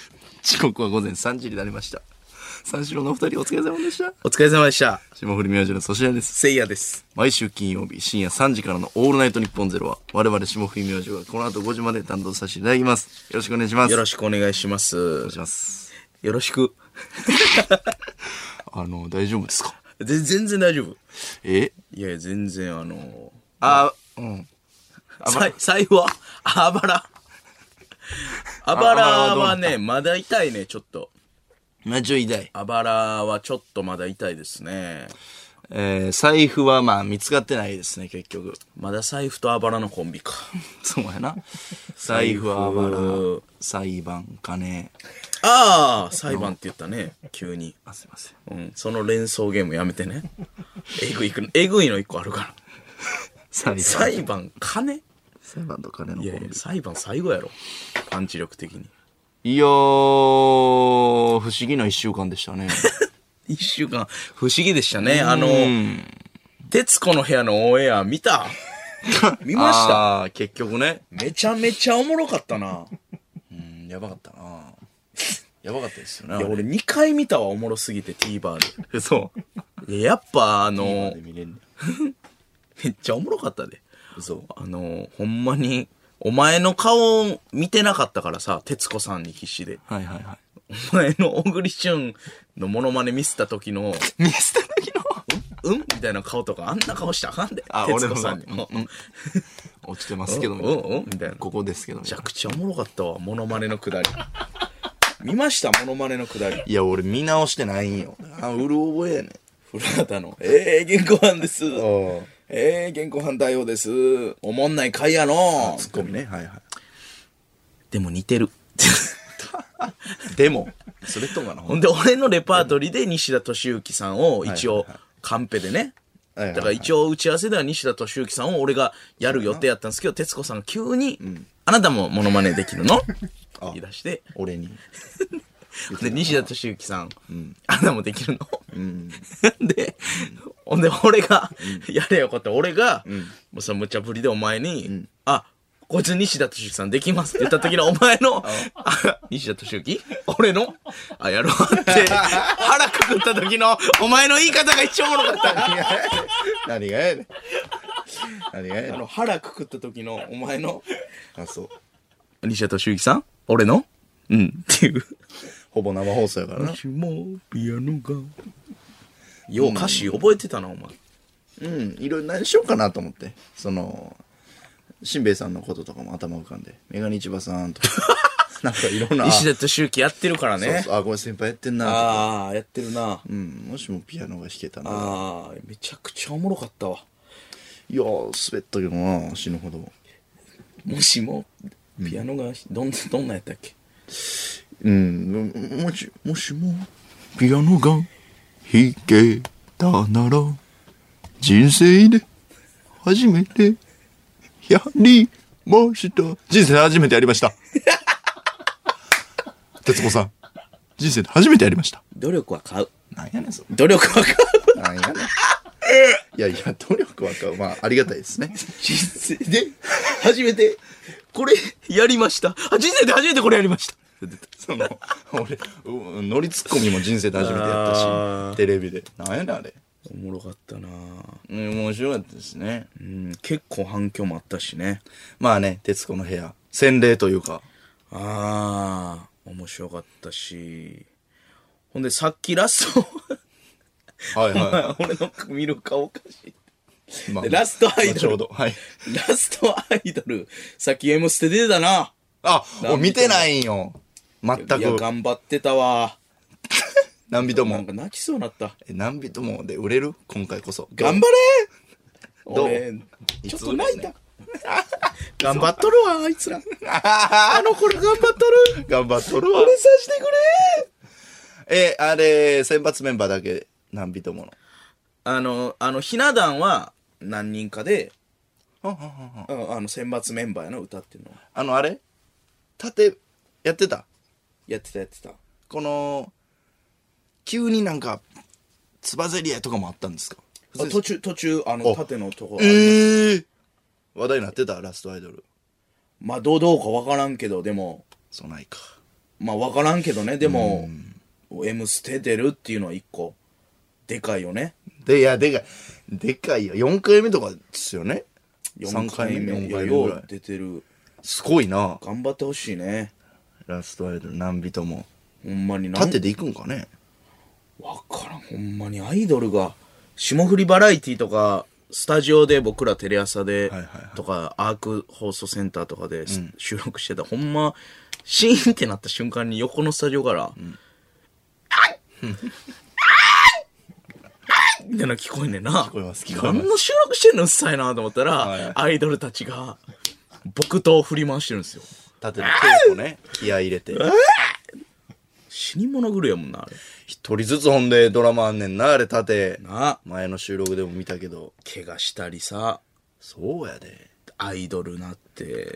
時刻は午前3時になりました。三四郎のお二人お疲れ様でした。 お疲れ様でした。 霜降り明星の粗品です。 せいやです。 毎週金曜日深夜3時からのオールナイトニッポンゼロは我々霜降り明星がこの後5時まで担当させていただきます。よろしくお願いします。 よろしくお願いします。 お願いします。 よろしく。 大丈夫ですか？ 全然大丈夫。 いや全然うん。財布はあばらはね、まだ痛いね、ちょっと。 痛い。 あばらはちょっとまだ痛いですね。 財布は見つかってないですね、結局。 まだ財布とあばらのコンビか。 そうやな。財布、あばら、裁判、金。 裁判って言ったね、急に。 すいません。 その連想ゲームやめてね。えぐいの一個あるから。裁判、金？ 裁判と金のコンビ。 いや裁判最後やろ。パンチ力的に。 いやー、不思議な一週間でしたね。 一週間、不思議でしたね。徹子の部屋のオンエア見た？見ました？ 結局ね。 めちゃめちゃおもろかったな。 やばかったな。やばかったですよね。 いや、俺2回見たわ、おもろすぎて TVer で。 そう。 やっぱめっちゃおもろかったで。 そう。 ほんまに、お前の顔見てなかったからさ、徹子さんに必死で。 はいはいはい。 お前の小栗旬のモノマネ見せた時の、みたいな顔とか、あんな顔したらあかんで。徹子さんに。 落ちてますけど、 みたいな。 ここですけど。 めちゃくちゃおもろかったわ、モノマネのくだり。見ました？モノマネのくだり。 いや、俺見直してないんよ。うる覚えやねん。 古畑の、現行犯です。現行犯対応です。おもんない回やの。 ツッコミね。はいはい。 でも似てる。 でも、それとかな。 ほんで、俺のレパートリーで西田敏行さんを一応、カンペでね。だから一応打ち合わせでは西田敏行さんを俺がやる予定やったんですけど、徹子さんが急に、あなたもモノマネできるの言い出して。 俺に。 で、西田敏行さん、あなたもできるので、ほんで、俺が、やれよかった。俺が、もうその無茶ぶりでお前に、こいつ西田敏行さんできますって言った時のお前の、西田敏行俺のやろうって腹くくった時のお前の言い方が一番おもろかった。 何がやねん。 腹くくった時のお前の、 そう。 西田敏行さん俺のっていう。 ほぼ生放送やからな。 もしもピアノが。よう歌詞覚えてたな、お前。 いろいろ何しようかなと思って。しんべヱさんのこととかも頭浮かんで。メガネ市場さんとか。なんかいろんな。 西田敏行やってるからね。 そう。これ先輩やってんなとか。 やってるな。 もしもピアノが弾けたな。 めちゃくちゃおもろかったわ。 いや滑ったけどな、死ぬほど。 もしも、ピアノが、どんなやったっけ？ もしも、ピアノが弾けたなら、人生で初めてやりました。人生で初めてやりました。徹子さん、人生で初めてやりました。 努力は買う。 なんやねん、それ。 努力は買う。 なんやねん。いや、努力は買う。ありがたいですね。 人生で初めて、これやりました。人生で初めてこれやりました。 俺、ノリツッコミも人生で初めてやったし、テレビで。なんやねん、あれ。 おもろかったな。 面白かったですね。 結構反響もあったしね。 徹子の部屋。洗礼というか。 面白かったし。ほんで、さっきラスト。 はいはい。 俺の見る顔おかしい。 ラストアイドル。 ちょうど。はい。 ラストアイドル。さっき M ステ出てたな。 俺見てないんよ。全く。 いや、頑張ってたわ。 何人も。 なんか泣きそうになった。 何人もで売れる？今回こそ。 頑張れどう？ ちょっと泣いた。頑張っとるわ、あいつら。あの子ら頑張っとる。 頑張っとるわ。 俺さしてくれ。 あれ、選抜メンバーだけ何人もの。 ひな壇は何人かで、 選抜メンバーやな、歌ってるの。 あれ盾、やってた？ やってた。 急になんか、つばぜり合いとかもあったんですか？ 途中、縦のとこ。 話題になってたラストアイドル。 どうかわからんけど、でも。 そうないか。 まあわからんけどね。でも、M ステ出るっていうのは一個、でかいよね。 でかいよ。4回目とかですよね。 4回目。 4 いや、 回目ぐらい。 よう出てる。 すごいな。 頑張ってほしいね。 ラストアイドル何人も。 ほんまにな。 縦で行くんかね。 わからん。ほんまにアイドルが、霜降りバラエティとか、スタジオで僕らテレ朝で、とか、アーク放送センターとかで、収録してた。ほんま、シーンってなった瞬間に横のスタジオから、みたいな聞こえんねんな。 聞こえます。 何の収録してんのうっさいなと思ったら、アイドルたちが、木刀を振り回してるんですよ。 縦で稽古ね。気合い入れて。 死に物狂いやもんな、あれ。 一人ずつほんでドラマあんねんな、あれ縦。 な。 前の収録でも見たけど。 怪我したりさ、 そうやで。 アイドルなって、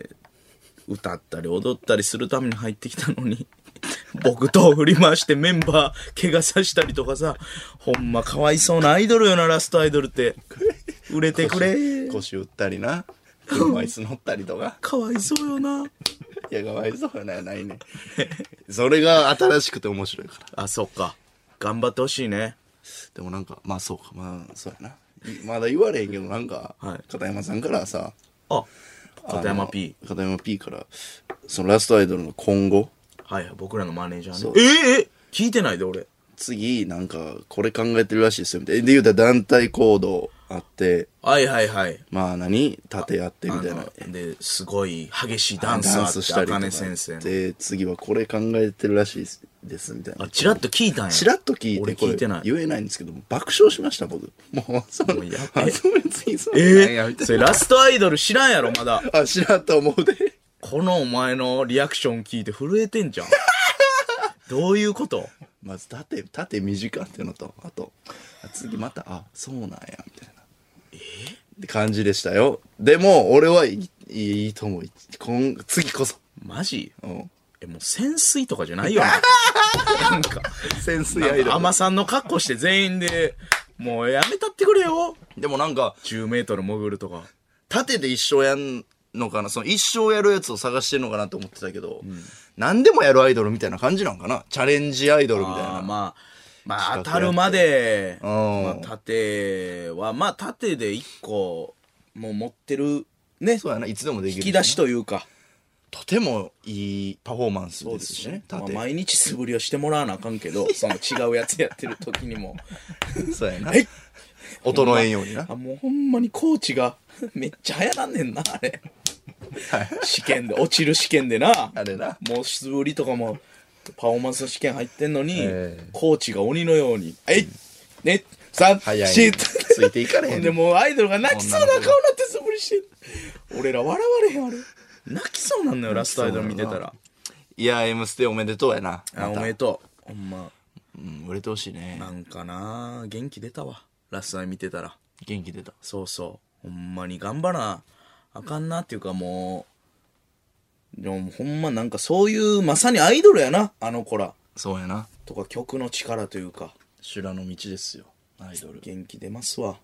歌ったり踊ったりするために入ってきたのに、木刀を振り回してメンバー怪我させたりとかさ、ほんまかわいそうなアイドルよな、ラストアイドルって。売れてくれ。 腰打ったりな。車椅子乗ったりとか。 かわいそうよな。 いや、かわいそうやないね。それが新しくて面白いから。 あ、そっか。頑張ってほしいね。 でもなんか、まあそうか、まあそうやな。まだ言われへんけど、なんか、片山さんからさ、 あ、片山 P。 片山 P から、そのラストアイドルの今後。 はいはい、僕らのマネージャーね。聞いてないで、俺。 次、なんか、これ考えてるらしいですよ、みたいな。で、言うたら団体行動あって、 はいはいはい。 まあ縦やってみたいな。 で、すごい激しいダンスあって、 したりとか。 茜先生。 で、次はこれ考えてるらしいです、みたいな。 あ、チラッと聞いたんや。 チラッと聞いて、 俺聞いてない。 言えないんですけど、爆笑しました、僕。もう、その、次そうそれラストアイドル知らんやろ、まだ。 あ、知らんと思うで。 このお前のリアクション聞いて震えてんじゃん。どういうこと？ まず縦短っていうのと、あと、次また、あ、そうなんや、みたいな。って感じでしたよ。でも、俺はいいと思う。次こそ。 マジ？ うん。 もう潜水とかじゃないよな。なんか、 潜水アイドル。 海女さんの格好して全員で、もうやめたってくれよ。 でもなんか、 10メートル潜るとか。 縦で一生やんのかな、その一生やるやつを探してるのかなと思ってたけど、何でもやるアイドルみたいな感じなんかな、チャレンジアイドルみたいな。 まあ当たるまで、縦は、縦で一個、もう持ってる、ね。 そうやな、いつでもできる、 引き出しというか。 とてもいいパフォーマンスですしね。 毎日素振りをしてもらわなあかんけど、その違うやつやってる時にも。 そうやな。衰えんようにな。 もうほんまにコーチが、めっちゃ早なんねんな、あれ。試験で、落ちる試験でな。 あれな。 もう素振りとかも、パフォーマンス試験入ってんのに、コーチが鬼のように、ね、3、4、 ついていかれへん。 でもうアイドルが泣きそうな顔になって素振りしてる。俺ら笑われへん、あれ。泣きそうなんのよ、ラストアイドル見てたら。 いや、M ステおめでとうやな。 おめでとう。ほんま。 売れてほしいね。 なんかな、元気出たわ。ラストアイ見てたら。 元気出た。 そうそう。ほんまに頑張らなあかんなっていうかもう、でもほんまなんかそういうまさにアイドルやな、あの子ら。 そうやな。 とか曲の力というか。 修羅の道ですよ、アイドル。 元気出ますわ。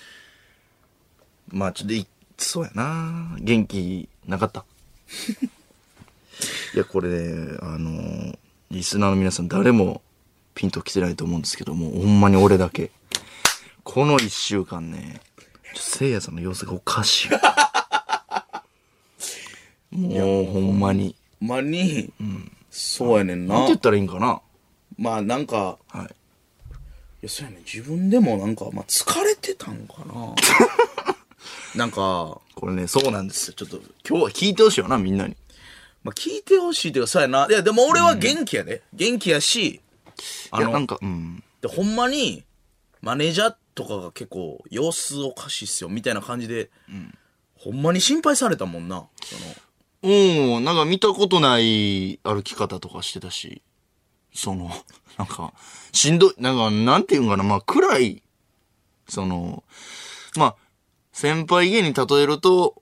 まあちょっとそうやな。元気なかった。いや、これね、リスナーの皆さん誰もピンと来てないと思うんですけども、ほんまに俺だけ。この1週間ね、せいやさんの様子がおかしい。もうほんまに。 そうやねんな。 なんて言ったらいいんかな。 まあなんか、 はい。 いや、そうやねん。自分でもなんか、疲れてたんかな。なんか、 これね、そうなんですよ。ちょっと今日は聞いてほしいよな、みんなに。 聞いてほしいっていうか、そうやな。いや、でも俺は元気やで。元気やし、 いや、なんか、 で、ほんまに、マネージャーとかが結構、様子おかしいっすよ、みたいな感じで、ほんまに心配されたもんな。 なんか見たことない歩き方とかしてたし、なんか、しんどい、なんていうんかな、暗い、先輩芸に例えると、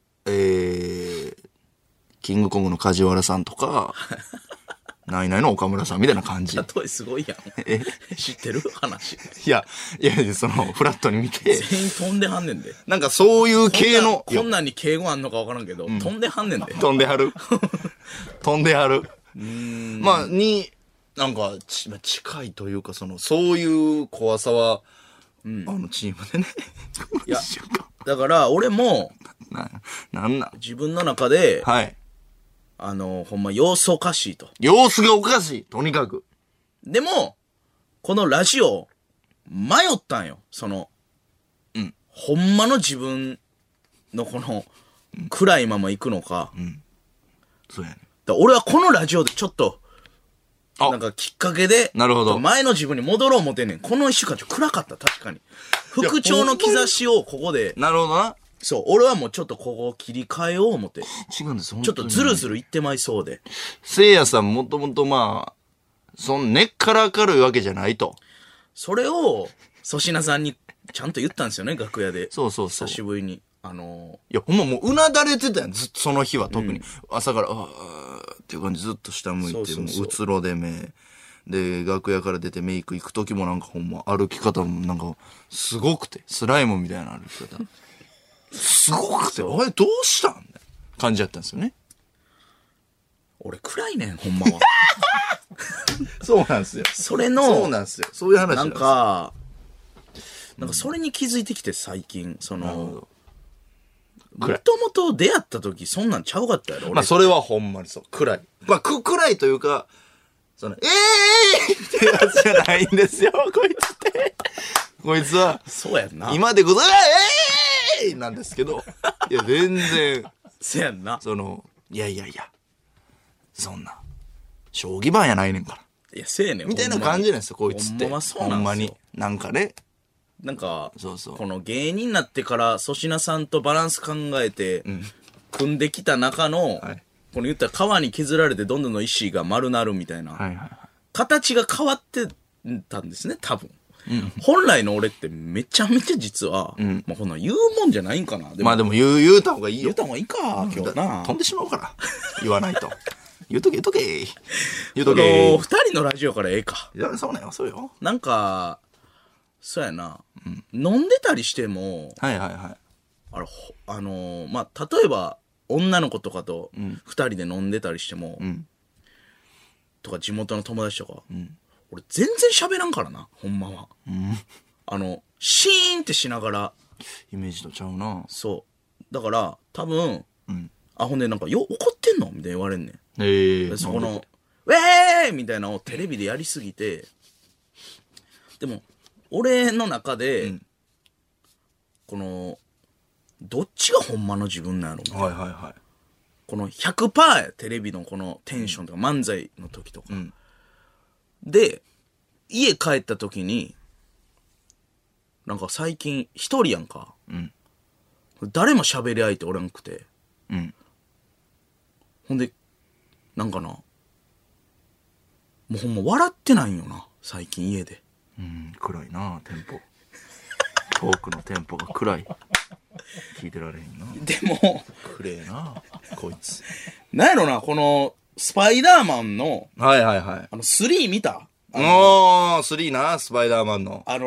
キングコングの梶原さんとか、ナイナイの岡村さんみたいな感じ。 例えすごいやん。知ってる話。 いや、フラットに見て。 全員飛んではんねんで。 なんかそういう系の。 こんなんに敬語あんのかわからんけど、飛んではんねんで。 飛んではる。飛んではる。 まあ、なんか、近いというか、そういう怖さは、チームでね。 いや、だから俺も、 なん自分の中で、 はい。 ほんま様子おかしいと。 様子がおかしい。とにかく。 でも、このラジオ、迷ったんよ。ほんまの自分のこの、暗いまま行くのか。 そうやね。 俺はこのラジオでちょっと、 あなんかきっかけで、 なるほど前の自分に戻ろう思てんねん。この一週間暗かった、確かに。復調の兆しをここで、 なるほどな。 そう、俺はもうちょっとここを切り替えよう思って。 違うんです、 ちょっとズルズルいってまいそうで。 せいやさんもともとまあ、根っから明るいわけじゃないと。 それを、粗品さんにちゃんと言ったんですよね、楽屋で。 そう。 久しぶりに。 いや、ほんまもううなだれてたやん、ずっとその日は特に。朝から、っていう感じずっと下向いて、 そうもううつろで目。で、楽屋から出てメイク行く時もなんかほんま歩き方もなんか、すごくて、スライムみたいな歩き方。すごくて、おい、どうしたん感じだったんですよね。 俺暗いねん、ほんまは。 そうなんですよ。 それの、 そうなんですよ。そういう話なんかそれに気づいてきて最近、もともと出会った時そんなんちゃうかったやろ、俺。 まあそれはほんまにそう。暗い。まあ暗いというか、ってやつじゃないんですよ、こいつって。こいつは、 そうやんな。 今でこそ、なんですけど、いや、全然、 そうやんな。 いや、そんな、将棋盤やないねんから。 いや、せやねん。 みたいな感じなんですよ、こいつって。 ほんまそうなんですよ。 ほんまに。なんかね。 なんか、 そうこの芸人になってから粗品さんとバランス考えて、組んできた中の、 はいこの言ったら川に削られてどんどんの石が丸なるみたいな、 はいはい。 形が変わってたんですね、多分。本来の俺ってめちゃめちゃ実は、まあこんなん言うもんじゃないんかな。 まあでも言うた方がいいよ。 言うた方がいいか、今日な。 飛んでしまうから。言わないと。言うとけ。言うとこけ。 の二人のラジオからええか。 いや、そうねよ、そうよ。 なんか、そうやな、飲んでたりしても、 はい。 まあ、例えば、女の子とかと二人で飲んでたりしても、とか地元の友達とか、俺全然喋らんからな、ほんまは。シーンってしながら、 イメージとちゃうな。 そう。だから、多分、ほんでなんか、怒ってんのみたいに言われんねん。でそこの、ウェーイみたいなのをテレビでやりすぎて、でも、俺の中で、この、どっちがほんまの自分なのみたいな。 はい。 この 100% やテレビのこのテンションとか漫才の時とか。で、家帰った時に、なんか最近一人やんか。誰も喋り相手おらんくて。ほんで、なんかな、もうほんま笑ってないんよな、最近家で。 暗いな、テンポ。トークのテンポが暗い。聞いてられへんな。 でも、 暗えな、こいつ。 なんやろな、この、スパイダーマンの、 はい。 3見た 3な、スパイダーマンの。 マ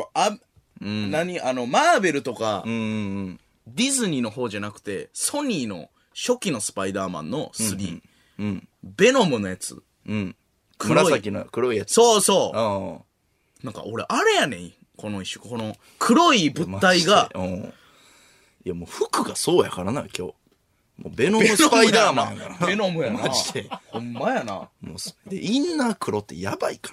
ーベルとか、ディズニーの方じゃなくて、ソニーの初期のスパイダーマンの3。ベノムのやつ。 紫の黒いやつ。 そうそう。なんか俺、あれやねん。この黒い物体が。 いやもう服がそうやからな、今日。もうベノムスパイダーマンやからな。 ベノムやな。 マジで。 ほんまやな。 もうで、インナー黒ってやばいから。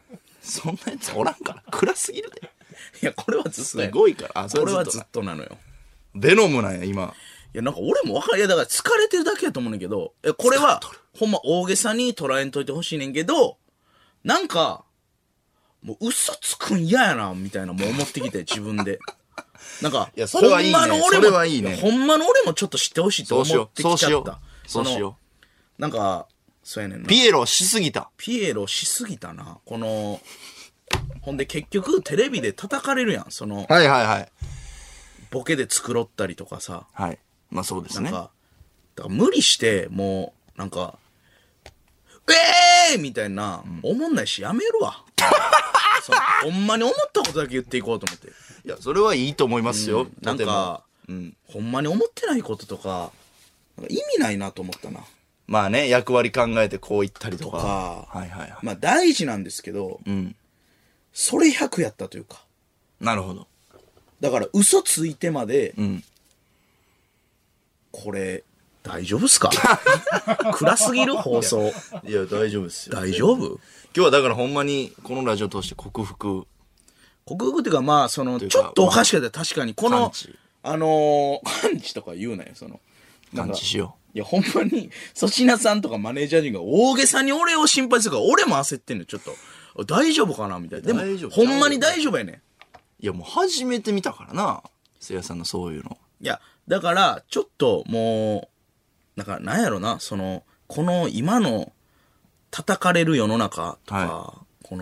そんなやつおらんから。暗すぎるで。 いや、これはずっとや。 すごいから。 これはずっとなのよ。 ベノムなんや、今。 いや、なんか俺もわかる。いや、だから疲れてるだけやと思うねんけど、これは、ほんま大げさに捉えんといてほしいねんけど、なんか、もう嘘つくん嫌やな、みたいなもう思ってきて、自分で。なんか、 いや、それはいいね。それはいいね。 ほんまの俺もちょっと知ってほしいと思ってきちゃった。 そうしよう。なんか、そうやねんな。 ピエロしすぎた。 な。ほんで結局テレビで叩かれるやん。 はい。 ボケで作ろったりとかさ。 はい。まあそうですね。 だから無理して、もう、なんか、みたいな、思んないしやめるわ。ほんまに思ったことだけ言っていこうと思って。 いや、それはいいと思いますよ。 なんか、ほんまに思ってないこととか、意味ないなと思ったな。 まあね、役割考えてこう言ったりとか。 とかはいはいはい。 まあ大事なんですけど、 うん。 それ100やったというか。 なるほど。 だから嘘ついてまで、 うん。 これ、大丈夫っすか暗すぎる放送。 いや、大丈夫ですよ。 大丈夫今日はだからほんまに、このラジオ通して克服。 克服っていうか、まあ、ちょいうかっとおかしかった。確かに、この感知、 感知とか言うなよ、なんか感知しよいや、ほんまに、粗品さんとかマネージャー陣が大げさに俺を心配するから、俺も焦ってんのよ、ちょっと。大丈夫かなみたいな。でも大丈、夫ほんまに大丈夫やねん。 う。いや、もう初めて見たからな。せいやさんのそういうの。 いや、だから、ちょっともう、なんやろな、この今の叩かれる世の中とか、 は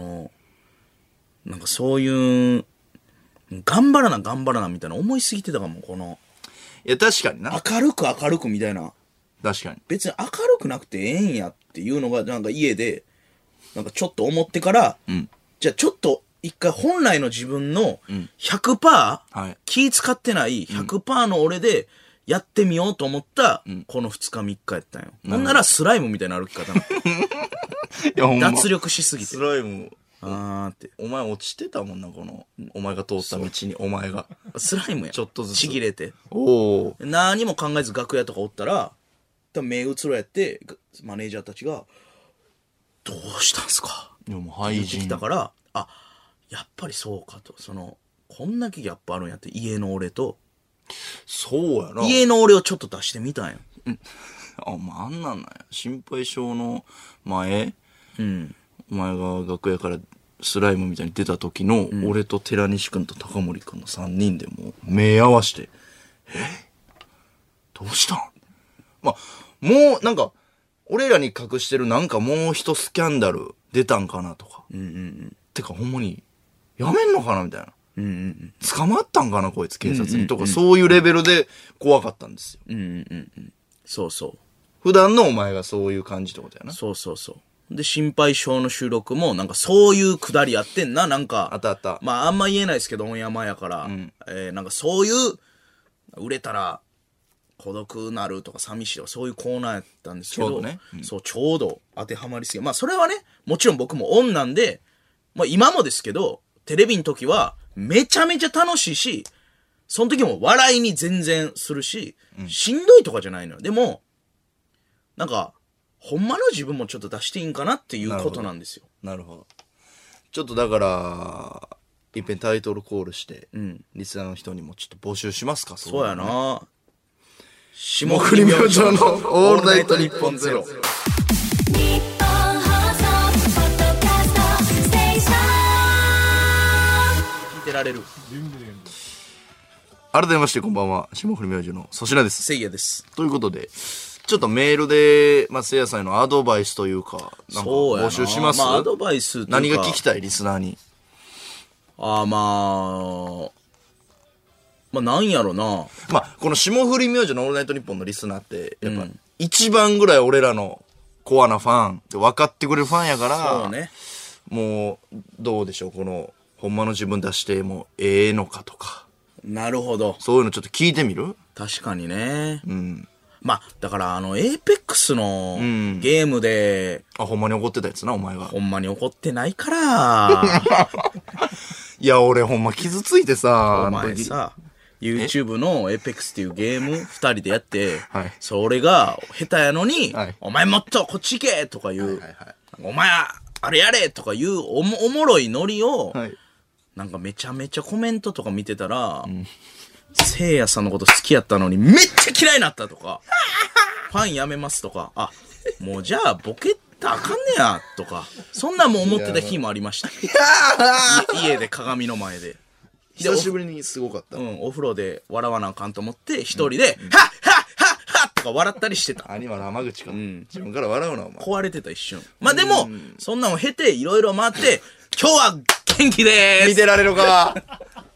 なんかそういう、頑張らなみたいな思いすぎてたかも、 いや、確かにな。 明るくみたいな。 確かに。 別に明るくなくてええんやっていうのが、なんか家で、なんかちょっと思ってから、 んじゃあちょっと一回本来の自分の 100%、 はい。 気使ってない100%の俺でやってみようと思った、この2日3日やったんよ。ほんならスライムみたいな歩き方なの。 いや、ほんま。 脱力しすぎてス。ライム、 あーって。 お前落ちてたもんな、お前が通った道に、お前が。 スライムや。 ちょっとずつちぎれて。 おお。 何も考えず楽屋とかおったら、多分目うつろやって、マネージャーたちが、どうしたんすかいや、もう廃言ってき人。 たから、あ、やっぱりそうかと。こんだけギャップあるんやって、家の俺と、 そうやな。 家の俺をちょっと出してみたんよ。 あ、まあ、あんなんなんや。心配性の前、 うん。 お前が楽屋からスライムみたいに出た時の、俺と寺西くんと高森くんの3人でもう目合わして、どうしたんまあ、もうなんか、俺らに隠してるなんかもう一スキャンダル出たんかなとか。てかほんまに、やめんのかなみたいな。捕まったんかなこいつ警察にとか、そういうレベルで怖かったんですよ。 そうそう。 普段のお前がそういう感じってことやな。 そうそうそう。で、心配性の収録も、なんかそういうくだりやってんな、なんか。 あったあった。 まあ、あんま言えないですけど、オンヤマやから。なんかそういう、売れたら、孤独なるとか寂しいとか、そういうコーナーやったんですけど。 ちょうどねそう、ちょうど当てはまりすぎ。まあ、それはね、もちろん僕もオンなんで、まあ今もですけど、テレビの時は、めちゃめちゃ楽しいし、その時も笑いに全然するし、しんどいとかじゃないのよ。でも、なんか、ほんまの自分もちょっと出していいんかなっていうことなんですよ。 なるほど。ちょっとだから、いっぺんタイトルコールして、リスナーの人にもちょっと募集しますか。 そうやな。 霜降り明星のオールナイトニッポンゼロ。 日本放送ポッドキャストステーション聞いてられる。 改めましてこんばんは。霜降り明星の粗品です。 せいやです。 ということで、ちょっとメールで、まあ、せいやさんへのアドバイスというか、なんかそうやな。 募集します、 まあ、アドバイスというか何が聞きたいリスナーに。 まあ、なんやろな。 まあ、この霜降り明星のオールナイトニッポンのリスナーって、やっぱ、一番ぐらい俺らのコアなファンって分かってくれるファンやから、 そうね。 もう、どうでしょう、この、ほんまの自分出してもええのかとか、 なるほど。 そういうのちょっと聞いてみる？ 確かにね。 うん。 まあ、だからエーペックスのゲームで、 あ、ほんまに怒ってたやつな、お前が。 ほんまに怒ってないから、 いや、俺ほんま傷ついてさ、 お前さ、YouTube の Apex っていうゲーム二人でやって、 はいそれが下手やのに、 はいお前もっとこっち行けとか言う、 はいはいお前あれやれとか言うおもろいノリを、 はい。 なんかめちゃめちゃコメントとか見てたら、せいやさんのこと好きやったのにめっちゃ嫌いになったとか、ファンやめますとか、あ、もうじゃあボケたらあかんねや、とか、そんなんも思ってた日もありました。家で鏡の前で。 久しぶりにすごかった。 お風呂で笑わなあかんと思って、一人で、はっはっはっはっとか笑ったりしてた。 アニマル浜口か。自分から笑うな、お前。 壊れてた一瞬。まあでも、そんなんを経て、いろいろ回って、今日は元気でーす。 見てられるか。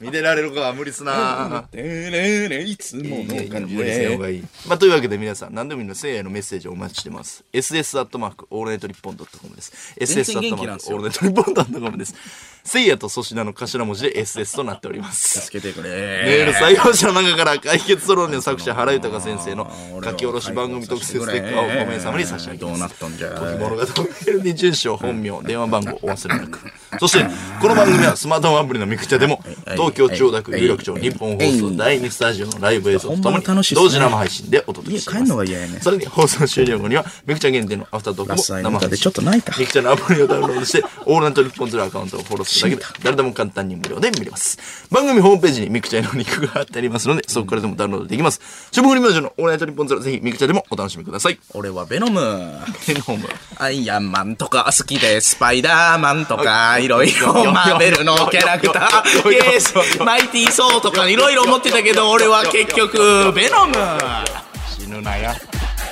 見てられるかは無理っすな。 てれれいつもの感じ無理せん方がいい。まあ、というわけで皆さん、何でもいいのせいやへのメッセージをお待ちしてます。ss アットマークオールナイトニッポンドットコムです。ss アットマークオールナイトニッポンドットコムです。せいやと粗品の頭文字で ss となっております。 助けてくれ。 メール採用者の中から解決ソロンの作者原豊先生の書き下ろし番組特設ステッカーを5名様に差し上げます。 どうなったんじゃ。 時物語メールに住所、本名、電話番号お忘れなく。そして、この番組はスマートフォンアプリのミクチャでも、東京千代田区有楽町日本放送第2スタジオのライブ映像とともに、同時生配信でお届けしています。 家帰んのが嫌やね。 さらに放送終了後には、ミクチャ限定のアフタートークも生配信。 ちょっと泣いた。 ミクチャのアプリをダウンロードして、オールナイトニッポンズルアカウントをフォローするだけで、誰でも簡単に無料で見れます。番組ホームページにミクチャへのリンクが貼ってありますので、そこからでもダウンロードできます。霜降り明星のオールナイトニッポンズル、ぜひミクチャでもお楽しみください。 俺はベノム。 ベノム。 アイアンマンとか好きで、スパイダーマンとか、いろいろマーベルのキャラクター、ケース、マイティーソーとかいろいろ思ってたけど、俺は結局、ベノム。 死ぬなや。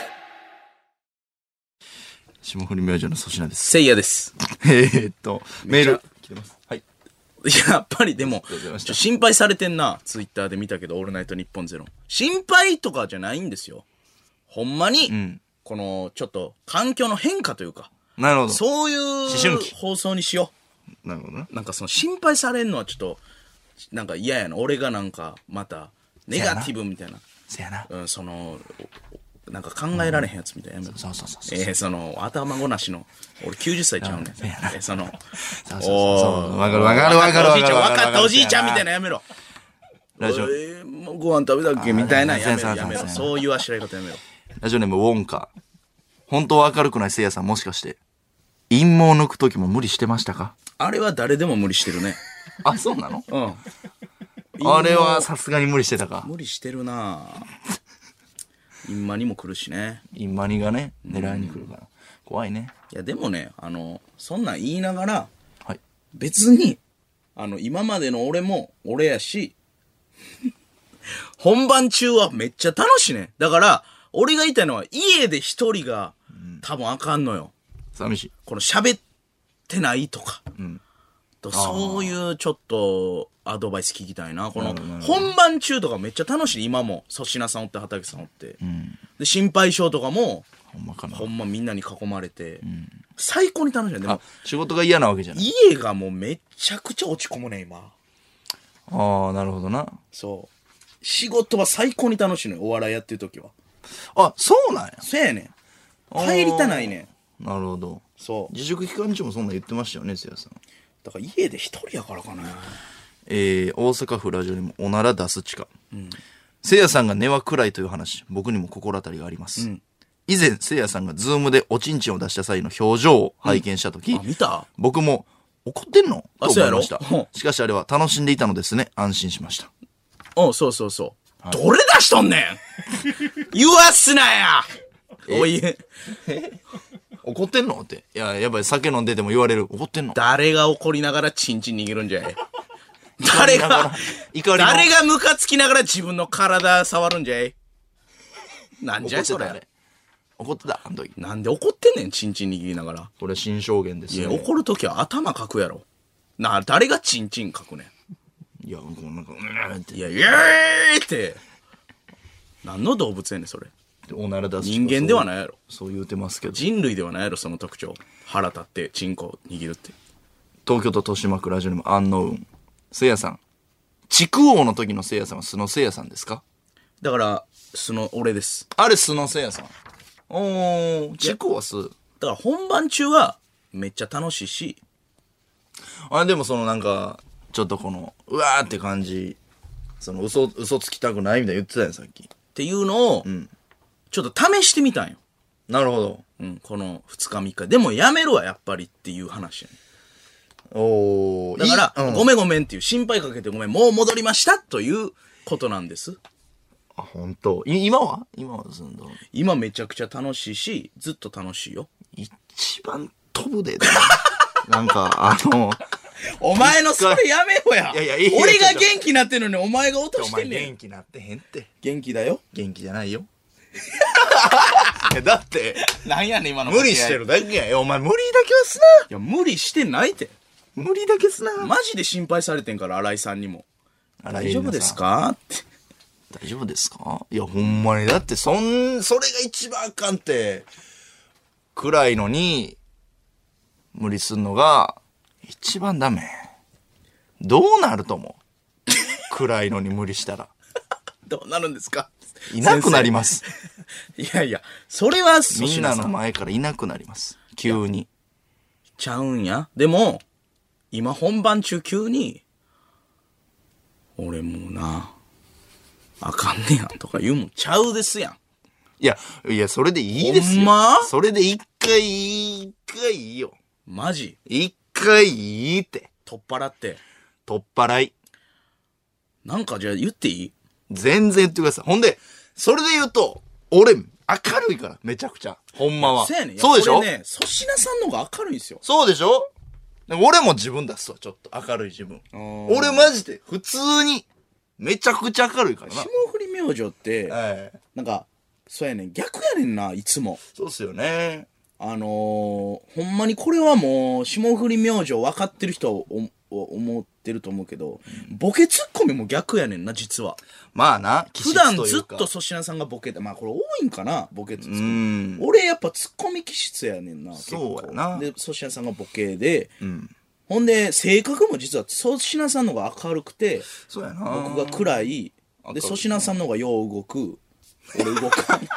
霜降り明星の粗品です。 せいやです。 メール来てます。はい。 やっぱりでも、心配されてんな。ツイッターで見たけど、オールナイトニッポンゼロ。心配とかじゃないんですよ。ほんまに、この、ちょっと、環境の変化というか、 なるほど。 そういう思春期放送にしよう。なるほどな。 なんかその心配されんのはちょっと、なんか嫌やな。俺がなんか、また、ネガティブみたいな。 せやな。 その、なんか考えられへんやつみたいな。 そうそうそう。 その、頭ごなしの、俺90歳ちゃうねん。その、 そうそう。わかるわかるわかるわかる。 わかったおじいちゃんみたいなやめろ。 ラジオ。 もうご飯食べたっけみたいなやめろ。そういうあしらい方やめろ。 ラジオネームウォンカ。本当は明るくないせいやさんもしかして、陰謀抜くときも無理してましたか？ あれは誰でも無理してるね。 あ、そうなの？ うん。 あれはさすがに無理してたか。 無理してるなぁ。インマにも来るしね。 インマニがね、狙いに来るから。怖いね。 いや、でもね、そんなん言いながら、 はい。 別に、今までの俺も俺やし、本番中はめっちゃ楽しいね。だから、俺が言いたいのは、家で一人が、多分あかんのよ。 寂しい。 この喋ってないとか。そういうちょっとアドバイス聞きたいな。この本番中とかめっちゃ楽しい。今も粗品さんおって畠さんおって、で心配性とかもほんまみんなに囲まれて、最高に楽しい。でも仕事が嫌なわけじゃない。 家がもうめちゃくちゃ落ち込むね今。 ああ、なるほどな。 そう仕事は最高に楽しいのよ、お笑いやってる時は。 あ、そうなんや。 そうやねん、帰りたないねん。なるほど。 そう自粛期間中もそんなん言ってましたよね、せいやさん。 だから家で一人やからかな。 大阪府ラジオにもおなら出す地下。せいやさんが根は暗いという話、僕にも心当たりがあります。以前、せいやさんがズームでおちんちんを出した際の表情を拝見したとき、 見た？ 僕も、怒ってんのと思いましたそうやろ。 しかしあれは楽しんでいたのですね。安心しました。 そうそうそう。どれ出しとんねん言わすなやおい。 怒ってんのって。いや、やっぱり酒飲んでても言われる。怒ってんの？ 誰が怒りながらチンチン握るんじゃい。誰がムカつきながら自分の体触るんじゃい。なんじゃいそれ。 怒ってたあの時。 なんで怒ってんねん、チンチン握りながら。 これ新証言ですね。 いや、怒るときは頭かくやろ。誰がチンチンかくねん。 いや、こうなんか、って。 いや、イエーって。何の動物やねん、それ。 おなら出す人間ではないやろ。 そう言うてますけど。 人類ではないやろ、その特徴。腹立ってチンコ握るって。 東京都豊島区ラジオにもアンノウン。せいやさん。筑王の時のせいやさんは素のせいやさんですか？ だから、俺です。 あれ素のせいやさん。筑王は素。 だから本番中はめっちゃ楽しいし。 でもなんか、ちょっとこの、うわーって感じ、嘘つきたくないみたいな言ってたやん、さっき。 っていうのを、ちょっと試してみたんよ。 なるほど。 この2日3日。でもやめるわ、やっぱりっていう話やね。だから、ごめんごめんっていう心配かけてごめん、もう戻りましたということなんです。 あ、本当。今は今めちゃくちゃ楽しいし、ずっと楽しいよ。 一番飛ぶで。なんか、 お前のそれやめろや。俺が元気なってんのにお前が落としてんねん。 お前元気なってへんって。 元気だよ。 元気じゃないよ。だって、 なんやねん今の。 無理してるだけや。お前無理だけはすな。 いや、無理してないって。 無理だけすな。 マジで心配されてんから、新井さんにも。 大丈夫ですかって。 大丈夫ですか？いや、ほんまに。だって、それが一番あかんって。暗いのに、無理すんのが、一番ダメ。どうなると思う？暗いのに無理したら。 どうなるんですか？ いなくなります。 いやいや、それはみんなの前からいなくなります。急に。 ちゃうんや。でも、今本番中急に、俺もうな、あかんねやんとか言うもんちゃうですやん。 いや、それでいいですよ。 ほんま？ それで一回いいよ。 マジ？ 一回いいって。 取っ払って。 取っ払い。 なんかじゃあ言っていい？ 全然言ってください。ほんで、それで言うと、俺、明るいから、めちゃくちゃ。ほんまは。 そうやねん。 そうでしょ？ これね、粗品さんの方が明るいんですよ。 そうでしょ？俺も自分出すわ、ちょっと。明るい自分。俺マジで、普通に、めちゃくちゃ明るいからな。 霜降り明星って、なんか、そうやねん。逆やねんな、いつも。 そうっすよね。 ほんまにこれはもう、霜降り明星分かってる人は思ってると思うけど、ボケツッコミも逆やねんな、実は。 まあな、 普段ずっと粗品さんがボケて、まあこれ多いんかな、ボケツッコミ。俺やっぱツッコミ気質やねんな、結構。 そうやな。 で、粗品さんがボケで、ほんで、性格も実は粗品さんの方が明るくて、 そうやな。 僕が暗い、で、粗品さんの方がよう動く、俺動かん。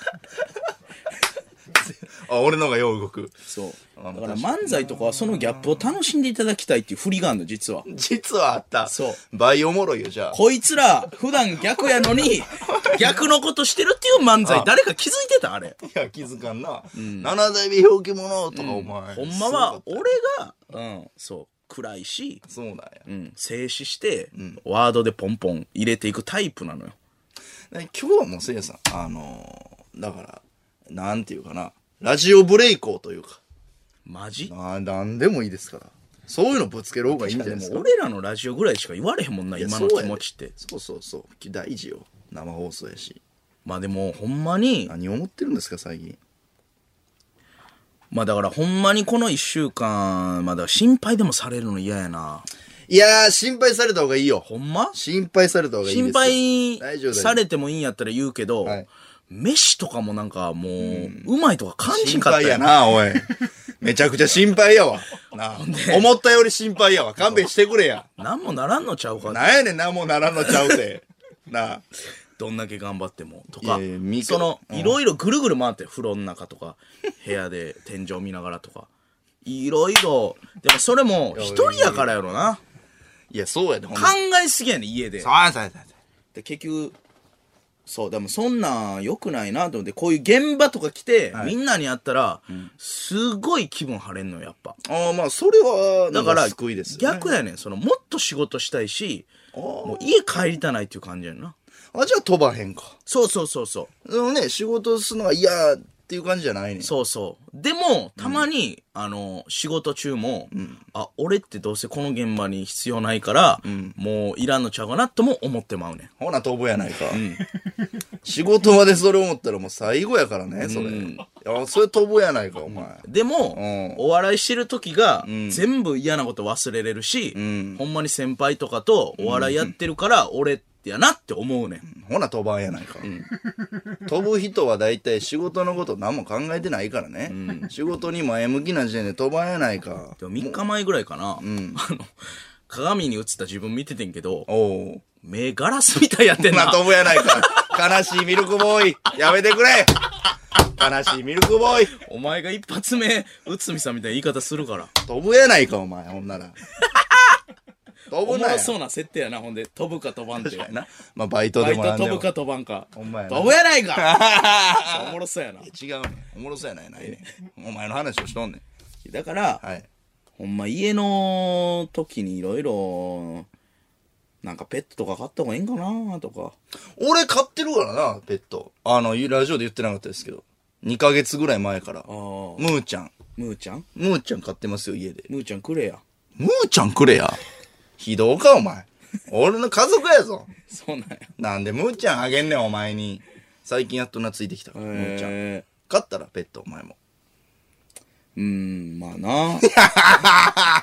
あ、俺の方がよう動く。 そう。だから漫才とかはそのギャップを楽しんでいただきたいっていう振りがあるの、実は。 実はあった。 そう。 倍おもろいよ、じゃあ。 こいつら、普段逆やのに、逆のことしてるっていう漫才、誰か気づいてたあれ。 いや、気づかんな。七代目表記者とか、お前。 ほんまは、俺が、そう、暗いし、 そうなんや。 静止して、ワードでポンポン入れていくタイプなのよ。 今日はもうせいやさん、だから、なんていうかな。ラジオブレイコーというか。 マジ？ なんでもいいですから。そういうのぶつける方がいいんじゃないですか。 俺らのラジオぐらいしか言われへんもんな、今の気持ちって。 そう。大事よ。生放送やし。 まあでも、ほんまに。 何思ってるんですか、最近。 まあだからほんまにこの一週間、まだ心配でもされるの嫌やな。 いやー、心配された方がいいよ。 ほんま？ 心配された方がいいですよ。 心配されてもいいんやったら言うけど、飯とかもなんかもう、うまいとか感じんかった心配やな、おい。めちゃくちゃ心配やわ。な思ったより心配やわ。勘弁してくれや。 なんもならんのちゃうか。 なんやねん、なんもならんのちゃうて。などんだけ頑張っても。とか、その、いろいろぐるぐる回って、風呂の中とか、部屋で天井見ながらとか。いろいろ、でもそれも、一人やからやろな。 いや、そうやで、 考えすぎやねん、家で。 そう。 で、結局、そう、でもそんなん良くないなと思って、こういう現場とか来て、みんなに会ったら、すごい気分晴れんのよ、やっぱ。 ああ、まあ、それは、 だから、 救いですよね。 逆やねん、もっと仕事したいし、もう家帰りたないっていう感じやな。 あ、じゃあ飛ばへんか。 そう。 でもね、仕事するのが嫌っていう感じじゃないね。 そう。でも、たまに、仕事中も、俺ってどうせこの現場に必要ないから、もういらんのちゃうかなとも思ってまうねん。 ほな飛ぶやないか。仕事場でそれ思ったらもう最後やからね、それ。いや、それ飛ぶやないか、お前。 でも、お笑いしてる時が、全部嫌なこと忘れれるし、ほんまに先輩とかとお笑いやってるから、俺やなって思うねん。 ほな飛ばんやないか。飛ぶ人は大体仕事のこと何も考えてないからね。仕事に前向きな時点で飛ばんやないか。 でも3日前ぐらいかな。鏡に映った自分見ててんけど、目ガラスみたいやってんな。 ほな飛ぶやないか。悲しいミルクボーイ。やめてくれ。悲しいミルクボーイ。 お前が一発目、内海さんみたいな言い方するから。 飛ぶやないか、お前。ほんなら。飛ぶなよ。 おもろそうな設定やな、ほんで。飛ぶか飛ばんって。 な。まあ、バイトでもなんでも。 飛ぶか飛ばんか。 お前飛ぶやないか。おもろそうやな。 違うね。おもろそうやないね。お前の話をしとんねん。 だから、ほんま家の時にいろいろ、なんかペットとか飼った方がいいんかなとか。 俺飼ってるからな、ペット。ラジオで言ってなかったですけど。2ヶ月ぐらい前から。ムーちゃん。 ムーちゃん飼ってますよ、家で。 ムーちゃんくれや。 ムーちゃんくれや。ひどうか、お前。俺の家族やぞ。 そうなんや。 なんでムーちゃんあげんねん、お前に。最近やっと懐いてきたから、ムーちゃん。飼ったら、ペット、お前も。 まあな。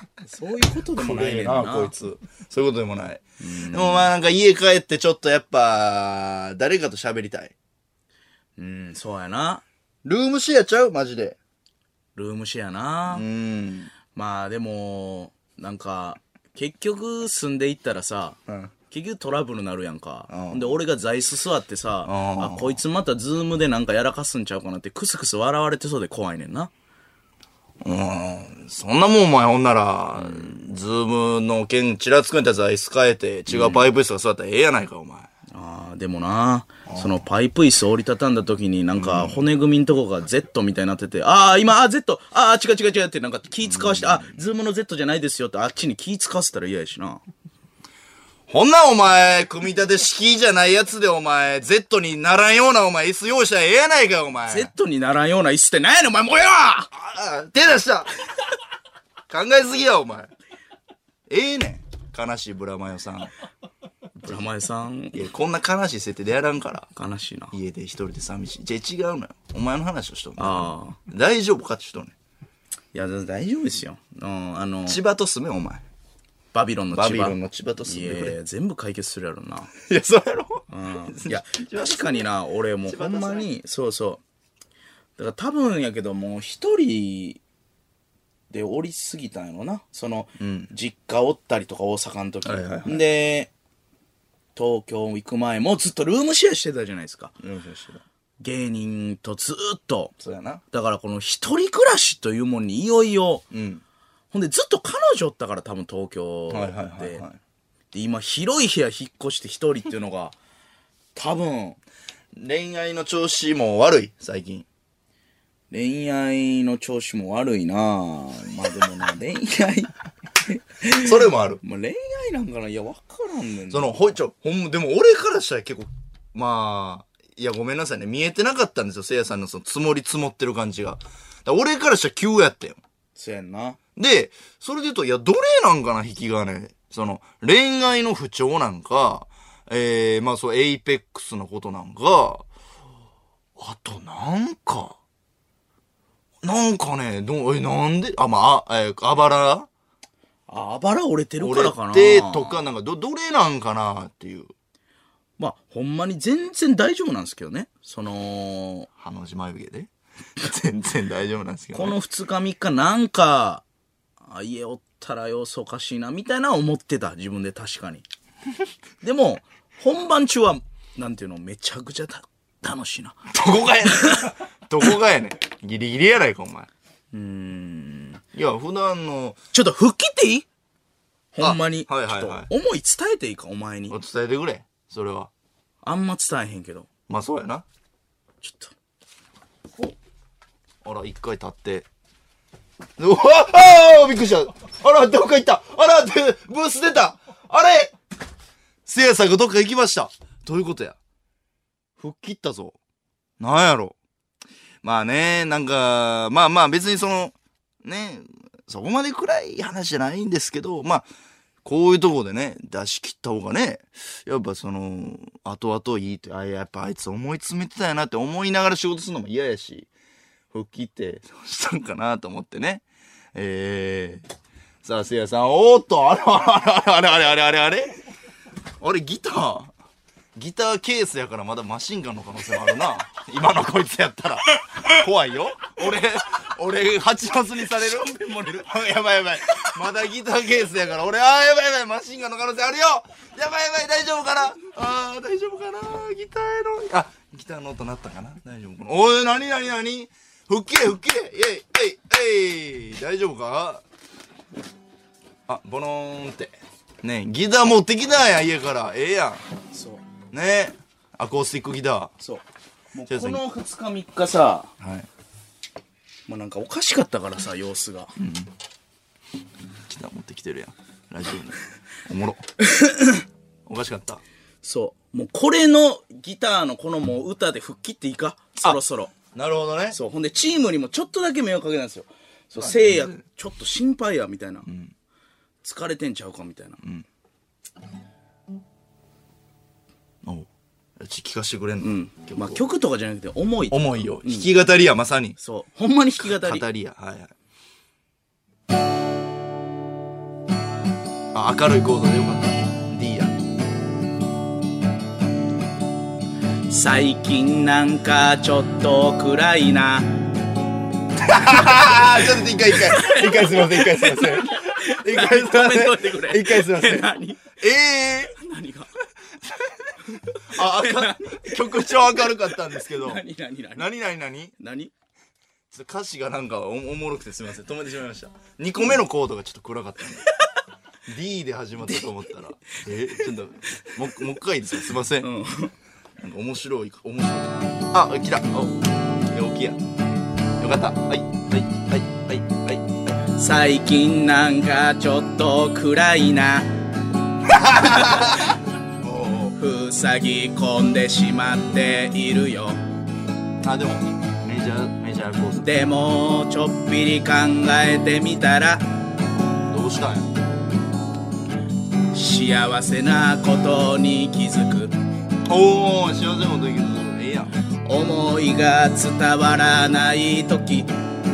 そういうことでもないねんな。 こいつ。そういうことでもない。でもまあなんか家帰ってちょっとやっぱ、誰かと喋りたい。 そうやな。 ルームシェアちゃうマジで。 ルームシェアな。まあでも、なんか、結局住んでいったらさ、結局トラブルなるやんか。で、俺が座椅子座ってさ、こいつまたズームでなんかやらかすんちゃうかなってクスクス笑われてそうで怖いねんな。 そんなもんお前ほんなら、ズームの件ちらつくんやったら座椅子変えて、違うパイプ椅子とか座ったらええやないかお前。 でもな、そのパイプ椅子折りたたんだ時になんか骨組みんとこが Z みたいになってて、今、Z、違うってなんか気使わして、ズームの Z じゃないですよってあっちに気使わせたら嫌やしな。 ほんなお前、組み立て式じゃないやつでお前、Z にならんようなお前椅子用意したらええやないかお前。 Z にならんような椅子って何やねんお前もうええわ手出した考えすぎやお前。ええねん。悲しいブラマヨさん。 ブラマヨさん。 いや、こんな悲しい設定でやらんから。 悲しいな。 家で一人で寂しい。じゃあ違うのよ。お前の話をしとんの。 大丈夫かってしとんねん。 いや、大丈夫ですよ。 千葉と住め、お前。 バビロンの千葉。 バビロンの千葉と住め。 いや、全部解決するやろな。 いや、そうやろ。 いや、確かにな、俺もうほんまに、そう。だから多分やけどもう一人で降りすぎたんやろな。その、実家おったりとか大阪の時。で、東京行く前もずっとルームシェアしてたじゃないですか。芸人とずっと。 そうやな。 だからこの一人暮らしというもんにいよいよ、ほんでずっと彼女おったから多分東京で。で、今広い部屋引っ越して一人っていうのが、多分。 恋愛の調子も悪い、最近。 恋愛の調子も悪いなぁ。まあでもな、恋愛。 それもある。 まあ恋愛なんかな、いや、わからんねんな。 でも俺からしたら結構、まあ、いやごめんなさいね。見えてなかったんですよ、せいやさんのその積もってる感じが。俺からしたら急やったよ。 そうやんな。 で、それで言うと、いや、どれなんかな、引き金。その、恋愛の不調なんか、まあそう、エイペックスのことなんか、あとなんかね、なんであばらあばら折れてるからかな。 折れてとか、なんか、どれなんかなっていう。 まあ、ほんまに全然大丈夫なんですけどね。その、 鼻の字眉毛で全然大丈夫なんですけど、ね。 この2日3日なんか、家おったら様子おかしいな、みたいな思ってた。自分で確かに。でも、本番中は、なんていうの、めちゃくちゃ楽しいな。 どこがやねん。どこがやねん。ギリギリやないか、お前。いや、普段の。 ちょっと吹っ切っていい？ほんまに。 はい。 ちょっと思い伝えていいか、お前に。 伝えてくれ。それは。 あんま伝えへんけど。 まあそうやな。 ちょっと。あら、一回立って。うわびっくりした。あら、どっか行った。あら、ブース出た。あれせいやさんがどっか行きました。どういうことや。吹っ切ったぞ。なんやろ。まあね、なんか、まあ別にその、ね、そこまで暗い話じゃないんですけど、まあ、こういうとこでね、出し切った方がね、やっぱその、後々いいって、やっぱあいつ思い詰めてたやなって思いながら仕事するのも嫌やし、吹っ切ってどうしたんかなと思ってね。さあ、せいやさん、おーっと、あれ、ギターケースやからまだマシンガンの可能性もあるな。今のこいつやったら。怖いよ。俺、蜂の巣にされる。やばい。まだギターケースやから、俺、やばい、マシンガンの可能性あるよ。やばい、大丈夫かな。大丈夫かな。ギターの音鳴ったかな。大丈夫かな。おい、なに吹っ切れ。えい。大丈夫か。ボノーンって。ねギター持ってきたんや、家から。ええやん。 そう。 ねアコースティックギター。 そう。もうこの2日3日さ、 はい。 もうなんかおかしかったからさ、様子が。 ギター持ってきてるやん。ラジオに。おもろ。おかしかった。 そう。もうこれのギターのこのもう歌で吹っ切っていいかそろそろ。 なるほどね。 そう。ほんでチームにもちょっとだけ迷惑かけたんですよ。そう、せいや、ちょっと心配や、みたいな。疲れてんちゃうか、みたいな。 聞かしてくれんの。 まあ曲とかじゃなくて重い。 重いよ。弾き語りや、まさに。 そう。ほんまに弾き語り。 語りや。はい。 あ、明るいコードでよかった。 D や。 最近なんかちょっと暗いな。 ちょっと一回すいません。一回すいません。 止めといてくれ。 一回すいません。 何何が曲調明るかったんですけど。何ちょっと歌詞がなんかおもろくてすみません、止めてしまいました。2個目のコードがちょっと暗かったんでD で始まったと思ったらちょっともう一回いいですか、すいません。なんか面白い。あ、来た。お起きや。よかった。はい。 最近なんかちょっと暗いな。塞ぎ込んでしまっているよ。 あ、でもメジャーコース。 でもちょっぴり考えてみたら、 どうしたんや。 幸せなことに気づく。 おー、幸せなことできる。ええやん。 思いが伝わらない時、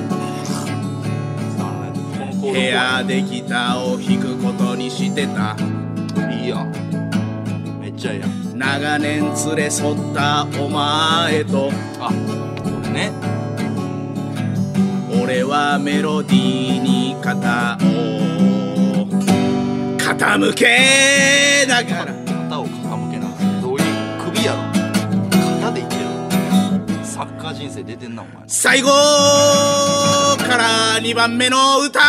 部屋でギターを弾くことにしてた。 いいやん、めっちゃええやん。 長年連れ添ったお前と、 あ、これね。 俺はメロディーに肩を傾けながら。 肩を傾けながら。どういう首やろ。肩でいけよ。サッカー人生出てんなお前。 最後から2番目の歌。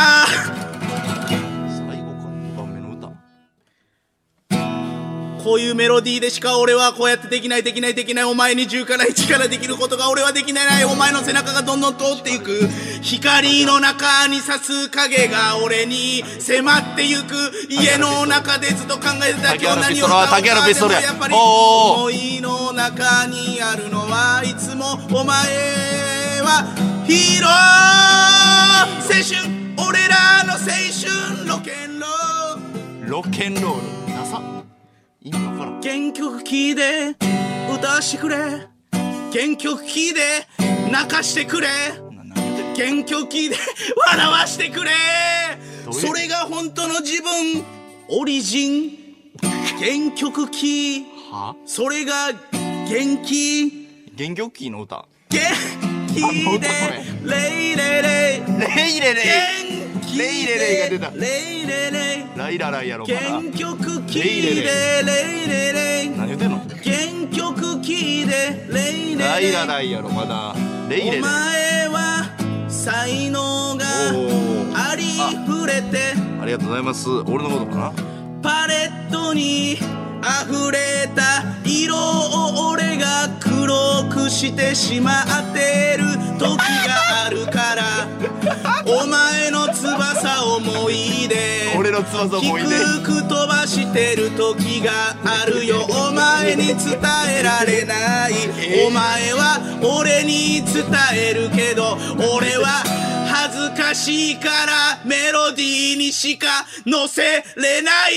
こういうメロディーでしか俺はこうやってできないお前に10から1からできることが俺はできないお前の背中がどんどん通っていく。光の中に差す影が俺に迫ってゆく。家の中でずっと考えてた今日何を歌うか。でもやっぱり思いの中にあるのはいつもお前はヒーロー。青春、俺らの青春、ロケンロール。 ダサ。意味わからん。 原曲聴いて歌わしてくれ。原曲聴いて泣かしてくれ。原曲聴いて笑わしてくれ。それが本当の自分、オリジン。原曲聴い、それが元気。 原曲キーの歌。 元気でレイレレイレイレレイが出た。 レイレレイライラライやろまだ。 原曲聴いてレイレレイ。 何言ってんの。 原曲聴いてレイレレイ。 ライラライやろまだ。レイレレイ。 お前は才能がありふれて。 ありがとうございます。俺のことかな。 パレットに溢れた色を俺が黒くしてしまってる時があるからお前の翼思い出、 俺の翼思い出低く飛ばしてる時があるよ。お前に伝えられない、お前は俺に伝えるけど俺は恥ずかしいからメロディーにしか乗せれない。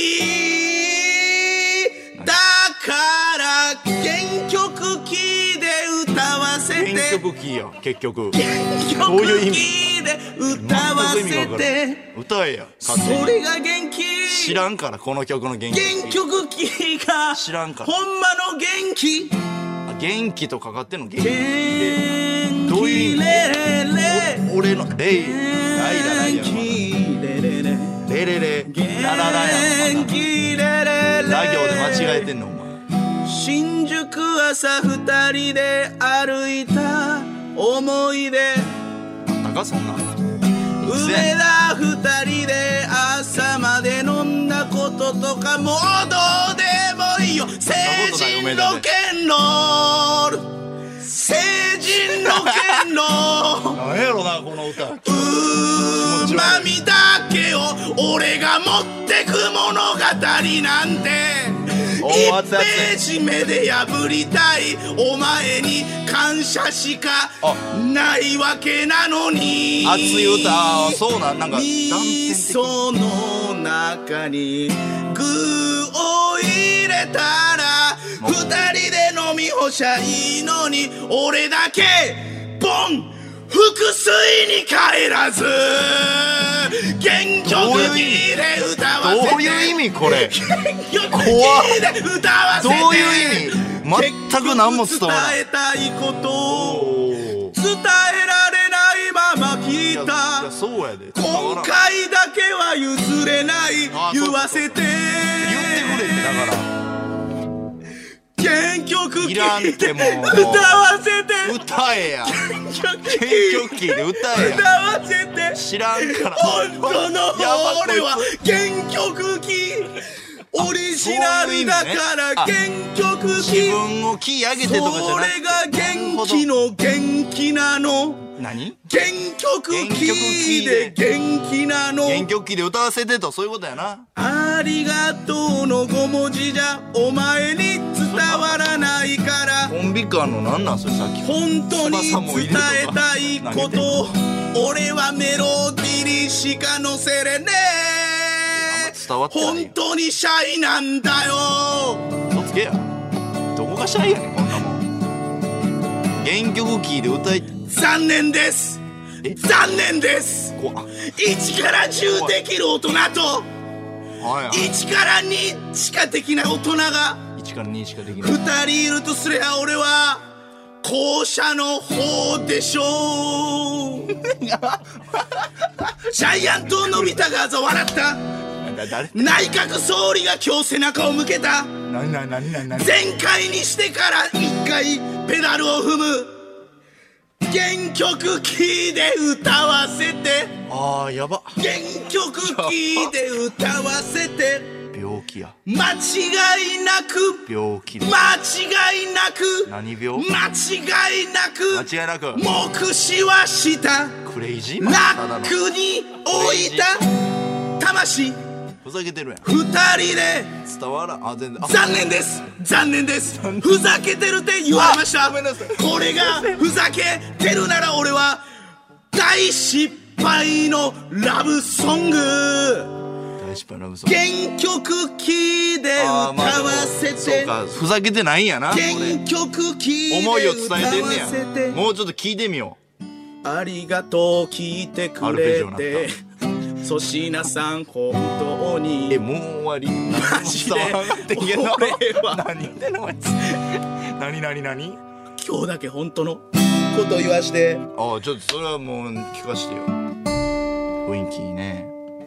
だから原曲キーで歌わせて。 原曲キーや結局。 原曲キーで歌わせて。 歌えや。 それが元気。 知らんからこの曲の元気。 原曲キーが知らんから。 ほんまの元気。 元気とかかってんの元気でどういう意味。 俺のレイライラライやろレレレラララやろラ行で間違えてんのお前。 新宿朝二人で歩いた思い出。 なんかそんな梅田二人で朝まで飲んだこととかもうどうでもいいよ。成人のケンロール、成人のケンロール。 なんやろなこの歌。 まみだけを俺が持ってく物語なんて1ページ目で破りたい。お前に感謝しかないわけなのに。 熱い歌。そうなんか味噌の中に具を入れたら2人で飲み干しゃいいのに俺だけボン腹水に帰らず原曲キーで歌わせてどういう意味これ原曲キーで歌わせてどういう意味全く何も伝わらない伝えたいことを伝えられないまま聞いたいやそうやで伝わらん今回だけは譲れない言わせて言ってくれってだから原曲聴いいらんっててもう歌わせて歌えや原曲聴い原て曲キーで歌え歌やわせて知らんから本当のやば俺は原曲聴オリジナルだから原曲自聴分をキー上げてとかじゃそなくてれが元気の元気なの何原曲聴いて元気なの原曲キーで歌わせてとそういうことやなありがとうの5文字じゃお前に伝わらないからコンビ感のなんなんそれさっき本当に伝えたいこと俺はメロディーにしか乗せれねえ伝わってないよ本当にシャイなんだよ嘘つけやどこがシャイやねんこんなもん原曲キーで歌い残念ですえ残念です怖っ 1から10できる大人とはい 1から2しかできない大人が 1から2しかできない 2人いるとすれば俺は後者の方でしょうジャイアントのび太が笑った誰内閣総理が今日背中を向けた何全開にしてから1回ペダルを踏む原曲キーで歌わせてあーやば原曲キーで歌わせて病気や間違いなく病気で間違いなく何病間違いなく間違いなく目視はしたクレイジーマンただの楽に置いた魂ふざけてるやん二人で伝わらんあ全然あ残念です残念ですふざけてるって言われましたごめんなさいこれがふざけてるなら俺は大失敗のラブソング大失敗ラブソング原曲キーで歌わせてそうかふざけてないんやな原曲キー思いを伝で歌わえてんねせてやもうちょっと聞いてみよありがとう聞いてくアルペジれオになって粗品さん本当にもう終わりマジで伝わらんかってんけど俺は何言ってんのこいつ何今日だけ本当のこと言わしてあちょっとそれはもう聞かしてよ雰囲気いいね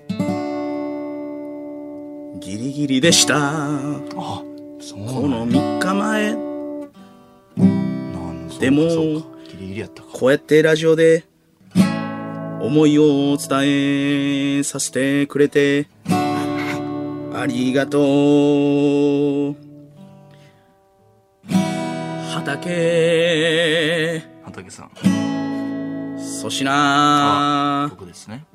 ギリギリでしたあそうこの3日前なんそうかでもそうかギリギリやったかこうやってラジオで思いを伝えさせてくれてありがとう畑さん粗品僕ですね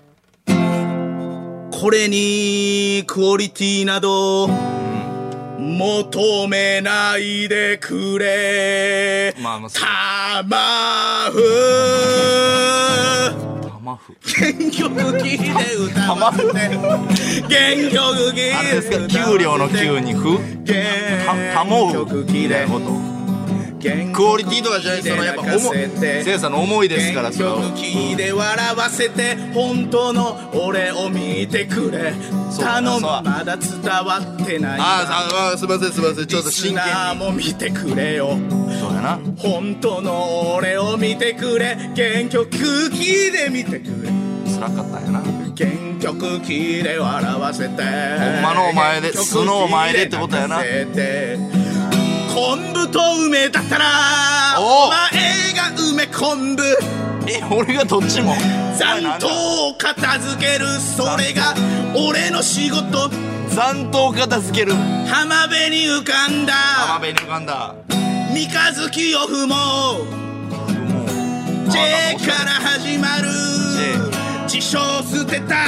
これにクオリティなど求めないでくれまあたまふ玉ふ原曲キーで歌わせて原曲キあれですかーで歌わせて給料の給にふたも原う曲キーでみたいなことクオリティとかじゃないそのやっぱせいさんの思いですから原曲キーで笑わせて本当の俺を見てくれ頼むまだ伝わってないすいませんちょっと真剣リスナーも見てくれよそうやな本当の俺を見てくれ原曲キーで見てくれ辛かったんやな原曲キーで笑わせてほんまのお前で素のお前でってことやな昆布と梅だったらおお前が梅昆布俺がどっちも残党を片付けるそれが俺の仕事残党片付ける浜辺に浮かんだ浜辺に浮かんだ三日月を踏もう J から始まる辞書を捨てた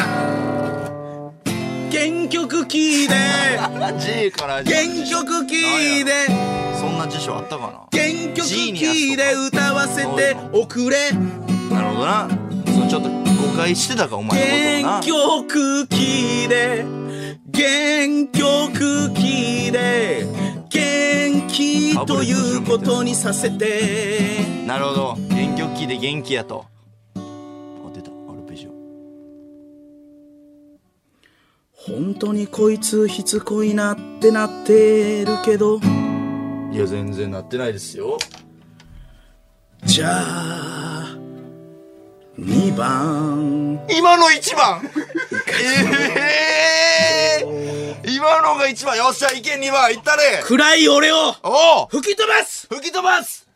原曲キーで J から原曲キーでそんな辞書あったかな原曲キーで歌わせておくれなるほどなそうちょっと誤解してたかお前の原ことをな曲キーで原曲キーで元気ということにさせてなるほど。原曲聴いて元気やと。あ、出た。アルペジオ。 本当にこいつしつこいなってなってるけど、 いや、全然なってないですよ。 じゃあ2番。 今の1番今のが1番。よっしゃ、いけ2番。いったね。 暗い俺をおう、 吹き飛ばす。 吹き飛ばす。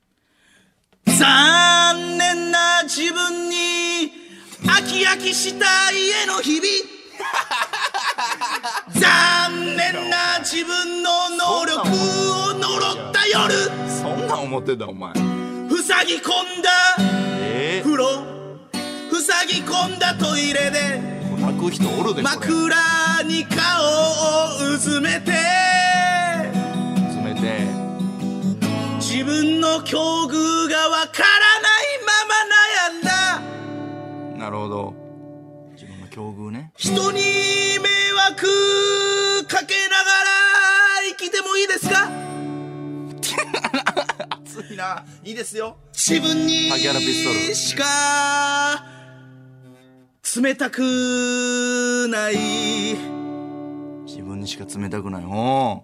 残念な自分に飽き飽きした家の日々残念な自分の能力を呪った夜、 そんなん思ってんだ、お前。 塞ぎ込んだ風呂、塞ぎ込んだトイレで泣く人おるで、これ。 枕に顔をうずめて詰めて。 自分の境遇がわからないまま悩んだ。 なるほど。自分の境遇ね。 人に迷惑かけながら生きてもいいですか？ 熱いな。いいですよ。 自分に竹原ピストルしか冷たくない。 自分にしか冷たくない。お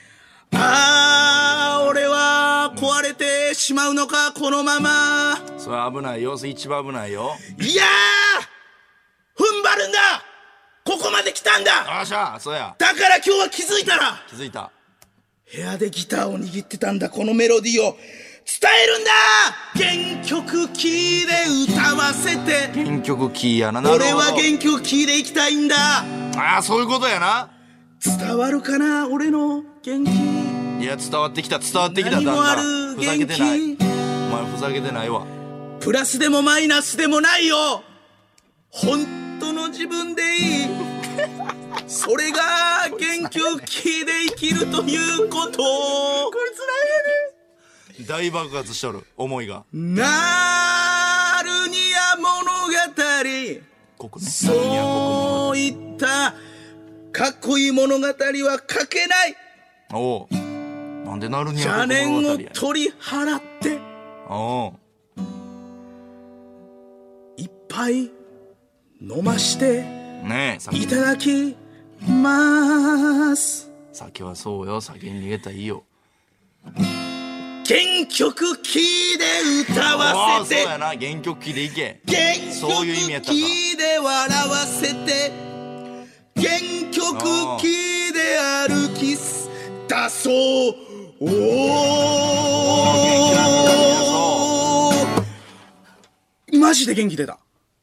俺は壊れてしまうのか、このまま。 それは危ないよ。それ一番危ないよ。 いやー、踏ん張るんだ。ここまで来たんだ。 よっしゃ、そうや。 だから今日は気づいたら、 気づいた。 部屋でギターを握ってたんだ。このメロディーを伝えるんだ。原曲キーで歌わせて。 原曲キーやな。なるほど。 俺は原曲キーでいきたいんだ。 ああ、そういうことやな。 伝わるかな、俺の元気。 いや、伝わってきた、伝わってきた。 何もあるだんだんふざけてない。 元気。 お前ふざけてないわ。 プラスでもマイナスでもないよ。本当の自分でいい。それが原曲キーで生きるということ。これ辛いやね。 大爆発しとる、思いが。 ナルニア物語。 国ね。 そういったかっこいい物語は書けない。 おう。なんでなるに邪念を物語や。 取り払っておう。 いっぱい飲ましてねえ、 いただきます。 酒はそうよ。酒に逃げたらいいよ。 原曲キーで歌ああ、 わせて。 そうやな。原曲キーでいけ。 原そういう意味やったか曲キーで笑わせて。原曲キーで歩き出そう。おー、マジで元気出た。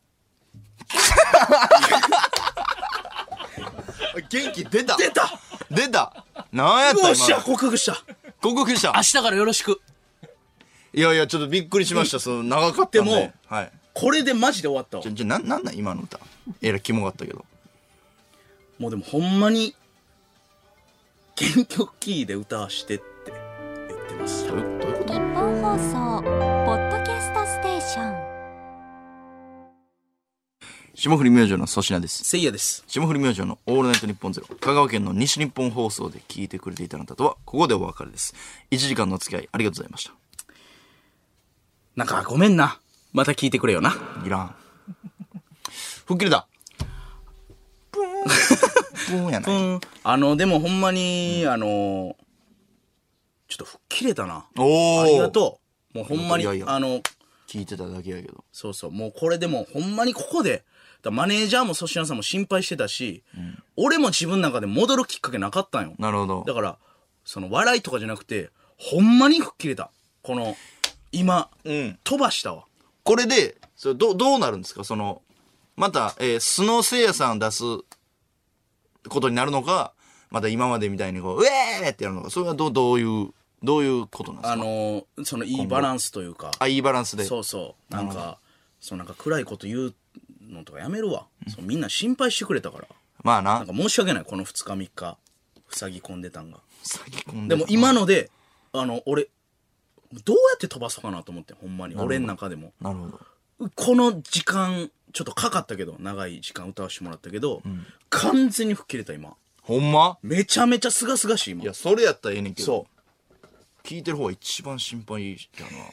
元気出た。 出た。 出た。なんやったよっしゃ、 今の。 克服した。 克服した明。日からよろしく。 いやいや、ちょっとびっくりしました。その長かったんで。 でもはい。 これでマジで終わったわ。 なんなん今の歌。えらいキモかったけど。 もうでもほんまに原曲キーで歌わしてって言ってます。 どういうこと？ 日本放送ポッドキャストステーション。 霜降り明星の粗品です。 せいやです。 霜降り明星のオールナイトニッポンゼロ。香川県の西日本放送で聞いてくれていたあなたとは、ここでお別れです。1時間のお付き合いありがとうございました。 なんかごめんな。また聞いてくれよな。 いらん。吹っ切れた。プーン。プーンやない。 でもほんまに、ちょっと吹っ切れたな。 おー。 ありがとう。もうほんまに、 いやいや聞いてただけやけど。 そうそう。もうこれでもほんまにここで、だマネージャーも粗品さんも心配してたし、俺も自分の中で戻るきっかけなかったんよ。 なるほど。 だから、その笑いとかじゃなくて、ほんまに吹っ切れた。この、今、飛ばしたわ。 これで、それどうなるんですか？その、また、素のせいやさんを出すことになるのか、また今までみたいにこう、うえーってやるのか、それはどういうことなんですか？ そのいいバランスというか。 あ、いいバランスで。 そうそう。なんか暗いこと言うのとかやめるわ。そうみんな心配してくれたから。 まあな。 なんか申し訳ない、この2日3日、塞ぎ込んでたんが。 塞ぎ込んででも今ので、俺、どうやって飛ばそうかなと思って、ほんまに。俺の中でも。 なるほど。 この時間、ちょっとかかったけど、長い時間歌わせてもらったけど、完全に吹っ切れた今。 ほんま？ めちゃめちゃすがすがしい今。 いや、それやったらええねんけど。 そう。 聞いてる方が一番心配やな。 い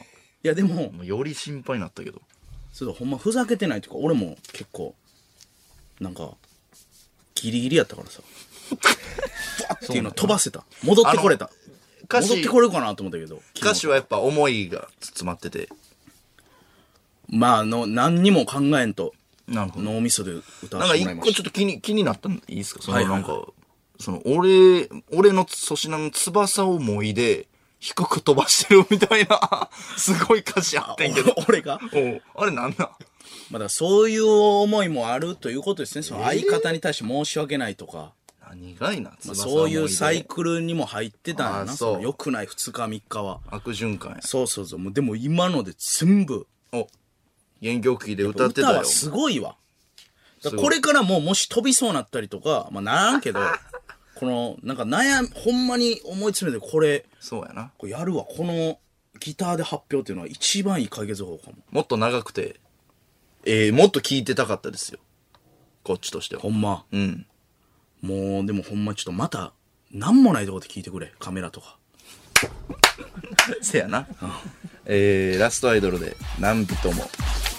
いやでも、 もうより心配になったけど。 そうほんまふざけてないというか、俺も結構、なんか、ギリギリやったからさ。バッっていうの飛ばせた。戻ってこれた。 歌詞戻ってこれるかなと思ったけど。 歌詞はやっぱ思いが詰まってて。 まあ、何にも考えんと、 なるほど。 脳みそで歌なんか一わせてもらいまし個ちょっと気になったんでいいですか？そのはいはいはいなんか、その俺の粗品の翼をもいで、低く飛ばしてるみたいな、すごい歌詞あってんけど。 た。俺がおうあれなんなん？ まあだからそういう思いもあるということですね。その相方に対して申し訳ないとか。 何がいな、 まあ、 翼そういう思でサイクルにも入ってたんやな。 あそうの良くない2日3日は。 悪循環や。 そうそうそう。もうでも今ので全部。 お、原曲キーで歌ってたよ歌は。すごいわ。だからこれからもし飛びそうなったりとか、まあならんけど、この、なんかほんまに思い詰めてこれそうやな。 やるわ。このギターで発表っていうのは一番いい解決方法かも。 もっと長くて、もっと聴いてたかったですよ。こっちとしてはほ。んま。 うん。 もう、でもほんまちょっとまた、なんもないとこで聞いてくれ。カメラとか。 せやな。ラストアイドルで、何人も。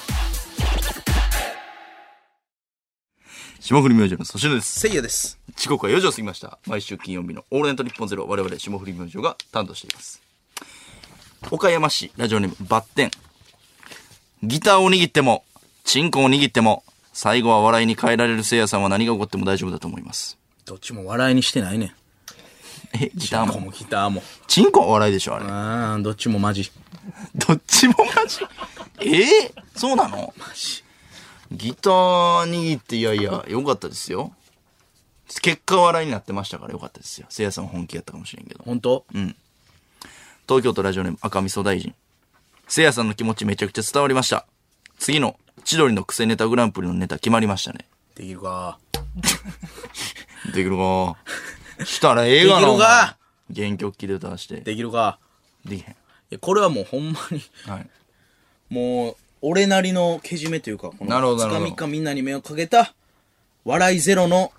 霜降り明星の粗品です。 せいやです。 時刻は4時を過ぎました。毎週金曜日のオールナイトニッポンゼロ、我々霜降り明星が担当しています。岡山市ラジオネームバッテン。ギターを握っても、チンコを握っても、最後は笑いに変えられるせいやさんは何が起こっても大丈夫だと思います。 どっちも笑いにしてないねん。 ギターも。 ギターも。 チンコは笑いでしょ、あれ。 ああ、どっちもマジ。 どっちもマジ。そうなの？ マジ。 ギター握っていやいや、よかったですよ。結果笑いになってましたからよかったですよ。せいやさん本気やったかもしれんけど。 本当？ 東京都ラジオネーム赤味噌大臣。せいやさんの気持ちめちゃくちゃ伝わりました。次の千鳥のクセネタグランプリのネタ決まりましたね。 できるか。 できるか。したらええがな。 できるか。 原曲機で歌わして。 できるか。 できへん。 いや、これはもうほんまに、 はい。 もう、俺なりのけじめというか、このなるほどなるほど 2日3日みんなに目をかけた、笑いゼロの、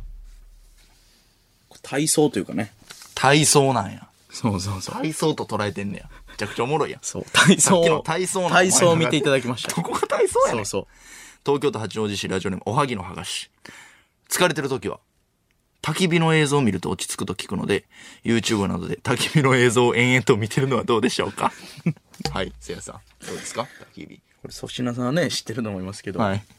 体操というかね。 体操なんや。 そうそうそう。 体操と捉えてんねや。めちゃくちゃおもろいやん。 そう、体操さっきの体操なの体操を見ていただきました。 どこが体操やねん。 そうそう。 東京都八王子市ラジオネームおはぎのはがし。疲れてる時は、焚き火の映像を見ると落ち着くと聞くので、YouTube などで焚き火の映像を延々と見てるのはどうでしょうか？はい、せいやさん。どうですか？焚き火。 これ粗品さんはね、知ってると思いますけど、 はい。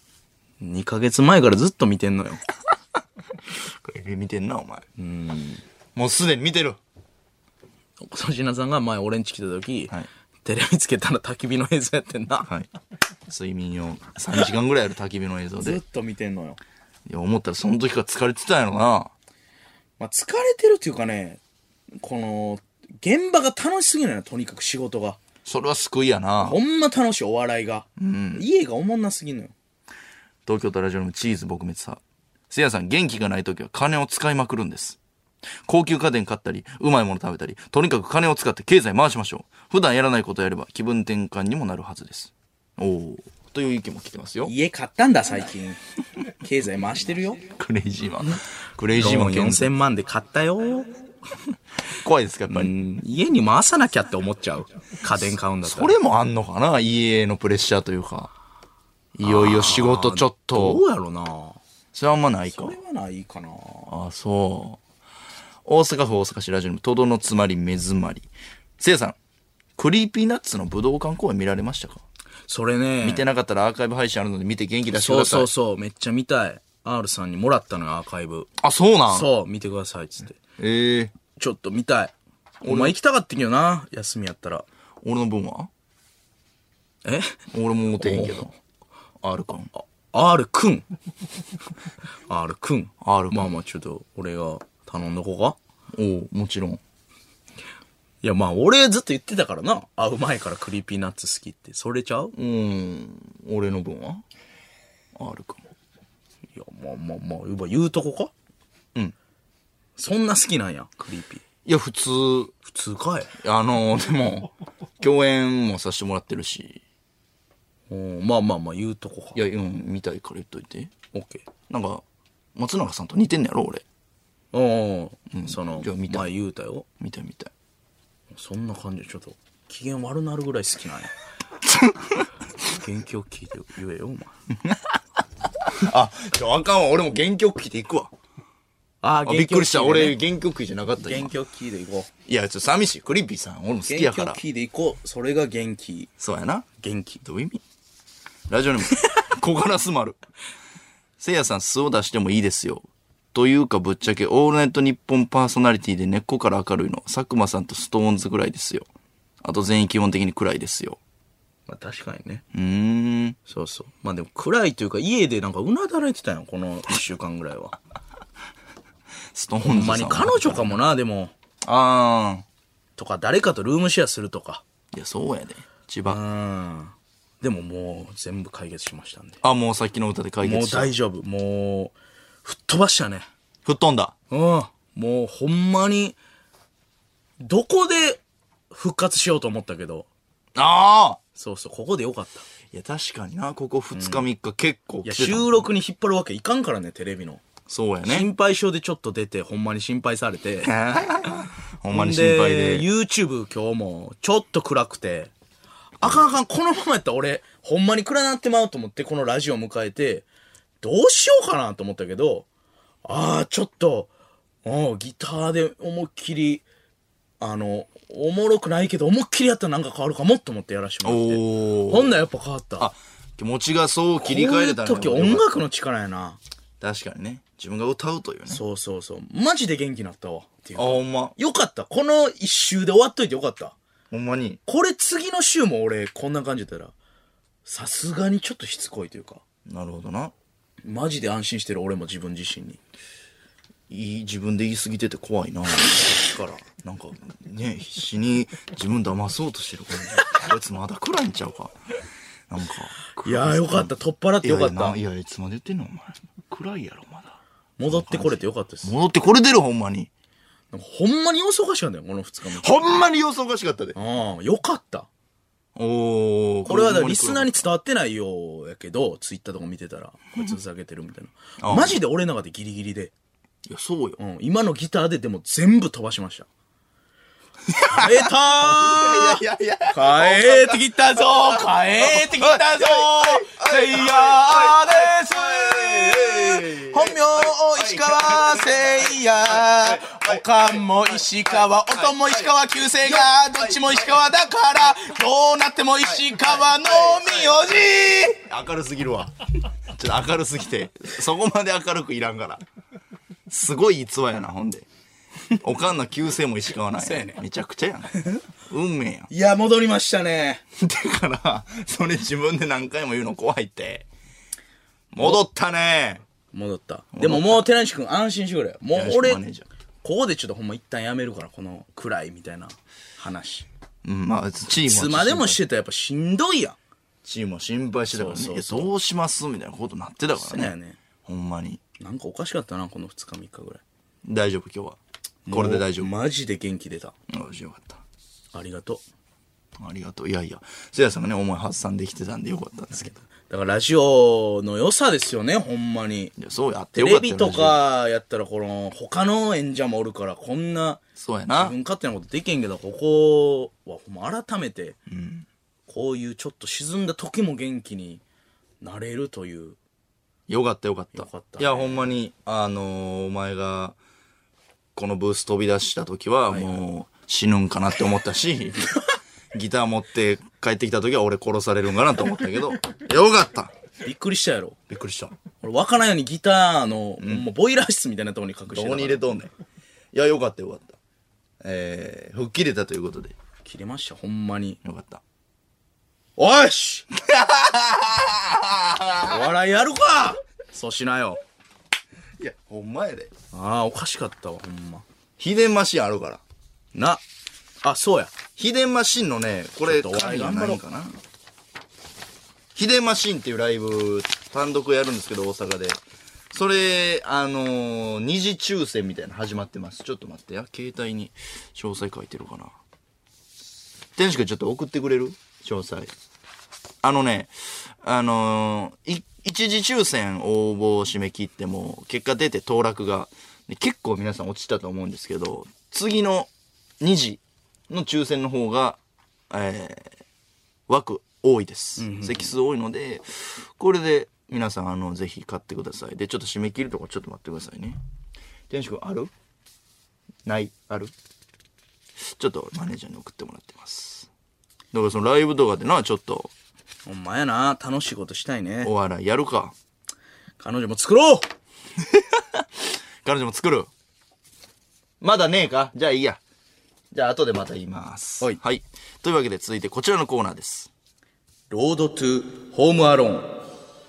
2ヶ月前からずっと見てんのよ。 これ見てんな、お前。もうすでに見てる。 粗品さんが前俺ん家来た時、 はいテレビつけたら焚き火の映像やってんな。 はい。睡眠用3時間ぐらいある焚き火の映像で。 ずっと見てんのよ。 いや、思ったらその時から疲れてたんやろな。 まあ、疲れてるっていうかね、この、現場が楽しすぎるのよ、とにかく仕事が。 それは救いやな。 ほんま楽しい、お笑いが。家がおもんなすぎんのよ。 東京都ラジオのチーズ撲滅派。せいやさん、元気がない時は金を使いまくるんです。高級家電買ったり、うまいもの食べたり、とにかく金を使って経済回しましょう。普段やらないことをやれば気分転換にもなるはずです。おー。という意見も来てますよ。 家買ったんだ、最近。経済回してるよ。 クレイジーマン。クレイローンジーマン 4000万で買ったよ。 怖いですか、やっぱり。 家に回さなきゃって思っちゃう。家電買うんだったら。 それもあんのかな、家のプレッシャーというか。いよいよ仕事ちょっと。 どうやろな。 それはあんまないかそれ。はないかな。 あ、そう。大阪府大阪市ラジオのトドのつまり目詰まり。せいやさん、クリーピーナッツの武道館公演見られましたか？ それね。 見てなかったらアーカイブ配信あるので見て元気出してくそうださい。 そうそう、めっちゃ見たい。R さんにもらったのよ、アーカイブ。 あ、そうなん？ そう、見てください、つって。 ええちょっと見たい。お前行きたかったけどな、休みやったら。 俺の分はえ俺も持てへんけど。R か。 R くん。R くん。 R くんまあまあ、ちょっと、俺が頼んどこうか。 おう、もちろん。 いや、まあ、俺ずっと言ってたからな。会う前からクリーピーナッツ好きって。それちゃう？ 俺の分は ?R か。 いや、まあまあまあ、言うとこか？ うん。 そんな好きなんや、クリーピー。 いや、普通、 普通かい。 でも、共演もさせてもらってるし。 まあまあまあ、言うとこか。 いや、見たいから言っといて。 オッケー。 なんか、松永さんと似てんねやろ、俺。 そのじゃあ見、たい前言うたよ。 見たい見たい。 そんな感じでちょっと機嫌悪なるぐらい好きなんや。元気を聞いて言えよ、お前。 あかんわ。俺も原曲聞いていくわ。びっくりした。俺、原曲聞いてなかった今。 元気を聞いていこう。 いや、ちょっと寂しい。クリッピーさん、俺も好きやから元気を。聞いていこう。それが元気。 そうやな。 元気。 どういう意味？ラジオネーム、小ガラス丸。せいやさん、素を出してもいいですよ。というか、ぶっちゃけ、オールナイトニッポンパーソナリティで根っこから明るいの、佐久間さんとストーンズぐらいですよ。あと全員基本的に暗いですよ。 まあ確かにね。 そうそう。まあでも暗いというか、家でなんかうなだれてたよ、この1週間ぐらいは。 ストーンズさん。 ほんまに彼女かもな、でも。とか、誰かとルームシェアするとか。 いや、そうやで。千葉。 でももう全部解決しましたんで。 もうさっきの歌で解もう決した。 大丈夫。もう、吹っ飛ばしたね。 吹っ飛んだ。 もうほんまに、どこで復活しようと思ったけど。そう、ここでよかった。 いや、確かにな、ここ2日3日結構いや、 来てた。 収録に引っ張るわけいかんからね、テレビの。 そうやね。 心配性でちょっと出て、ほんまに心配されて。 ほんまに心配で。 YouTube 今日も、ちょっと暗くて、あかん、このままやったら俺、ほんまに暗なってまうと思って、このラジオ迎えて、どうしようかなと思ったけど、ちょっと、ギターで思いっきり、おもろくないけど、思いっきりやったらなんか変わるかもと思ってやらしてもらって。ほんならやっぱ変わった。 気持ちがそう切り替えれたこういう時音楽の力やな。 確かにね。自分が歌うというね。 そう。マジで元気になったわ。っていうかほんま。 よかった。この一周で終わっといてよかった。 ほんまに。 これ次の週も俺こんな感じだったら、さすがにちょっとしつこいというか。 なるほどな。 マジで安心してる俺も自分自身に。 自分で言い過ぎてて怖いな。さっきから。なんか、ね、必死に自分騙そうとしてる感じ。こいつまだ暗いんちゃうか。なんか。 いやーよかった。取っ払ってよかった。 いや、いつまで言ってんのお前。暗いやろ、まだ。 戻ってこれてよかったです。 戻ってこれてる、ほんまに。 ほんまに様子おかしかったよ、この2日目。 ほんまに様子おかしかったで。 よかった。これはだからリスナーに伝わってないようやけど、ツイッターとか見てたら、こいつふざけてるみたいな。マジで俺の中でギリギリで。 いや、そうよ。 今のギターででも全部飛ばしました。帰ったー帰ってきたぞ帰ってきたぞせいやです本名石川せいやおかんも石川、おとんも石川、旧姓がどっちも石川だからどうなっても石川の名字明るすぎるわ。ちょっと明るすぎて、そこまで明るくいらんから。すごい逸話やな、ほんで。おかんの旧姓も石川なんや。めちゃくちゃやな。運命やん。 いや、戻りましたね。 だから、それ自分で何回も言うの怖いって。戻ったね。 戻った。でももう寺西くん安心してくれ。もう俺、ここでちょっとほんま一旦やめるから、この暗いみたいな話。 まあ、チームいつまでもしてたらやっぱしんどいやん。 チームは心配してたからね。どうしますみたいなことなってたからね。ほんまに。 なんかおかしかったな、この2日3日ぐらい。 大丈夫、今日は。これで大丈夫。 マジで元気出た。 よし、よかった。 ありがとう。ありがとう。いやいや、せいやさんがね、思い発散できてたんでよかったんですけど。 だからラジオの良さですよね、ほんまに。 いや、そうやってよかった。テレビとかやったら、この、他の演者もおるから、こんな、 そうやな。 自分勝手なことできんけど、ここはほんま改めて、こういうちょっと沈んだ時も元気になれるという。 よかったよかった。いや、ほんまに、お前が、このブース飛び出した時は、もう、死ぬんかなって思ったし、ギター持って帰ってきた時は俺殺されるんかなと思ったけど、よかった。 びっくりしたやろ。 びっくりした。 俺、わからんようにギターの、もうボイラー室みたいなところに隠してた。 どこに入れとんねん。いや、よかったよかった。吹っ切れたということで。 切れました、ほんまに。 よかった。 おしお笑いやるかそうしなよ。 いや、ほんまやで。 おかしかったわ、ほんま。 秘伝マシンあるから。 そうや。 秘伝マシンのね、これ、紙がないんかな。秘伝マシンっていうライブ、単独やるんですけど、大阪で。それ、二次抽選みたいなの始まってます。ちょっと待ってや。携帯に詳細書いてるかな。天使君ちょっと送ってくれる？詳細。一次抽選応募締め切っても、結果出て当落が、結構皆さん落ちたと思うんですけど、次の2次の抽選の方が、 枠多いです。席数多いので、これで皆さんぜひ買ってください。で、ちょっと締め切りとかちょっと待ってくださいね。天使君ある？ないある？ちょっとマネージャーに送ってもらってます。だからそのライブとかでな、ちょっと。 ほんまやな。楽しいことしたいね。 お笑いやるか。 彼女も作ろう彼女も作る。まだねえか？じゃあいいや。じゃあ後でまた言います。 はいはい。というわけで続いてこちらのコーナーです。 ロードトゥホームアローン。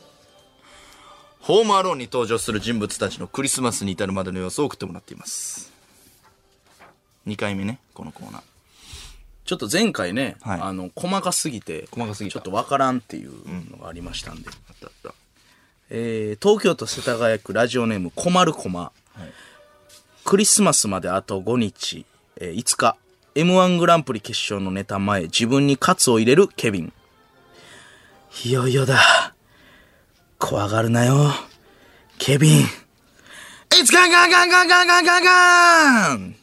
ホームアローンに登場する人物たちのクリスマスに至るまでの様子を送ってもらっています。2回目ね、このコーナー。 ちょっと前回ね、 はい細かすぎて、 細かすぎたちょっとわからんっていうのがありましたんで。 あったあった。 東京都世田谷区ラジオネームこまるこま。クリスマスまであと5日、5日、M1 グランプリ決勝のネタ前、自分にカツを入れるケビン。いよいよだ。怖がるなよ。ケビン。It's gone, gone, gone, gone, gone, gone, gone, gone!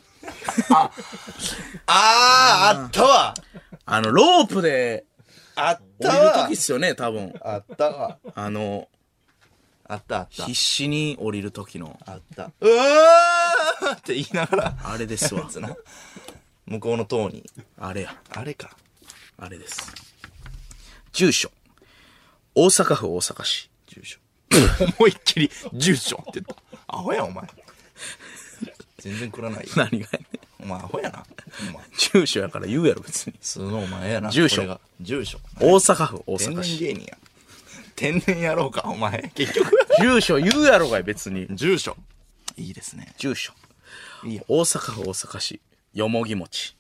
あったわ。 ロープであっ降りるたわ時っすよね、多分。 あったわ。 あの、 あったあった必死に降りる時の、 あったうわーって言いながらあれですわ。 向こうの塔にあれや。 あれかあれです。住所。大阪府大阪市。 住所思いっきり住所って言ったアホやお前全然くらないよ何がやねん。 お前アホやなお前住所やから言うやろ、別に。 普通のお前やな住所これが住所大阪府大天然阪市。 芸人や天然やろうかお前結局住所言うやろがい、別に。 住所いいですね住所。 いいよ大阪府大阪市。よもぎ餅。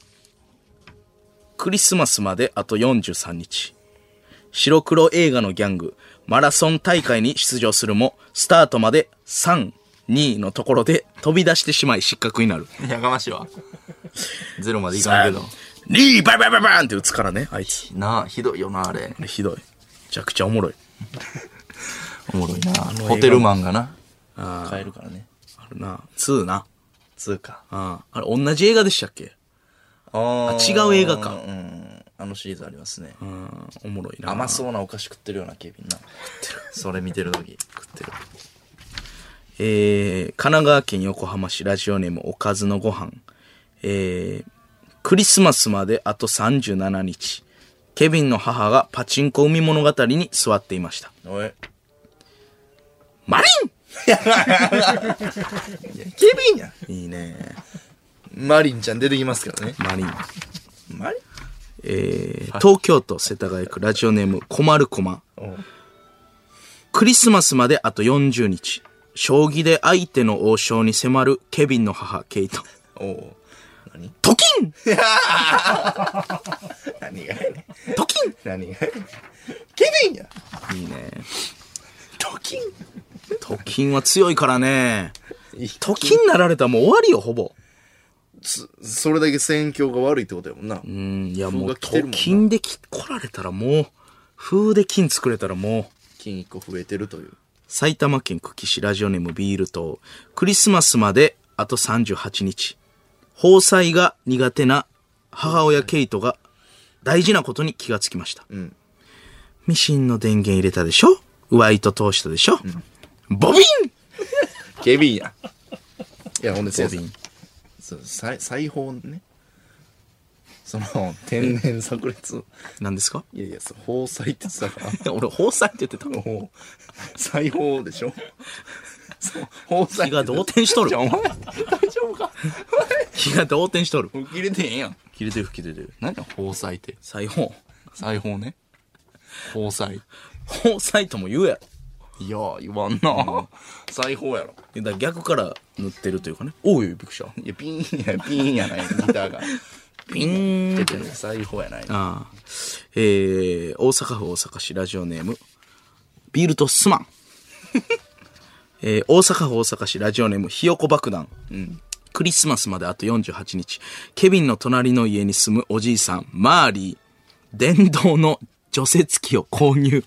クリスマスまであと43日。白黒映画のギャング、マラソン大会に出場するも、スタートまで3、2のところで飛び出してしまい失格になる。 やかましいわゼロまでいかんけど 2、バイバイバイバーンって打つからね、あいつ。 なあひどいよなあれあれひどい。めちゃくちゃおもろい。 おもろいな映画ホテルマンがな帰るからねあるな。2な。 つうかあれ同じ映画でしたっけ？ あ違う映画か。 シリーズありますねおもろいな。 甘そうなお菓子食ってるようなケビンなそれ見てる時食ってる神奈川県横浜市ラジオネームおかずのご飯。クリスマスまであと37日。ケビンの母がパチンコ海物語に座っていました。 おいマリケビンやンいいね。 マリンちゃん出てきますからねマリン。 マリン東京都世田谷区ラジオネームこまるこま。 おうクリスマスまであと40日。将棋で相手の王将に迫るケビンの母、ケイト。 おう何トキン何がやねんトキン何がやねんケビンやいいね。 トキントキンは強いからね。 いいトキンなられたらもう終わりよ、ほぼ。 それだけ戦況が悪いってことやもんな。 いやもう、 風が来てるもんなトキンで来られたらもう、風で金作れたらもう、 金一個増えてるという。 埼玉県久喜市ラジオネームビール島。クリスマスまであと38日。包菜が苦手な母親ケイトが大事なことに気がつきました。ミシンの電源入れたでしょ？ワイト通したでしょ？ボビンケビンや。いや、ほんでボビン。 そう裁縫ね。その、天然炸裂。 何ですか？ いやいや、包菜って言ってたから。 俺、包菜って言ってた。 もう、裁縫でしょそう、包菜。 気が動転しとるじゃあ、お前、大丈夫か気が動転しとる。 吹き入れてへんやん。 切れてる切れてる。 何や、包菜って。 裁縫。 裁縫ね。包菜。 包菜とも言うやろ。 いや、言わんな。裁縫やろ。 だから逆から塗ってるというかね。おい、びっくりした。 いや、ピンやない、ギターが。 ピーンって。 裁縫やない。 ああ。大阪府大阪市ラジオネーム、ビールとスマン。大阪府大阪市ラジオネーム、ひよこ爆弾。クリスマスまであと48日。ケビンの隣の家に住むおじいさん、マーリー。電動の除雪機を購入。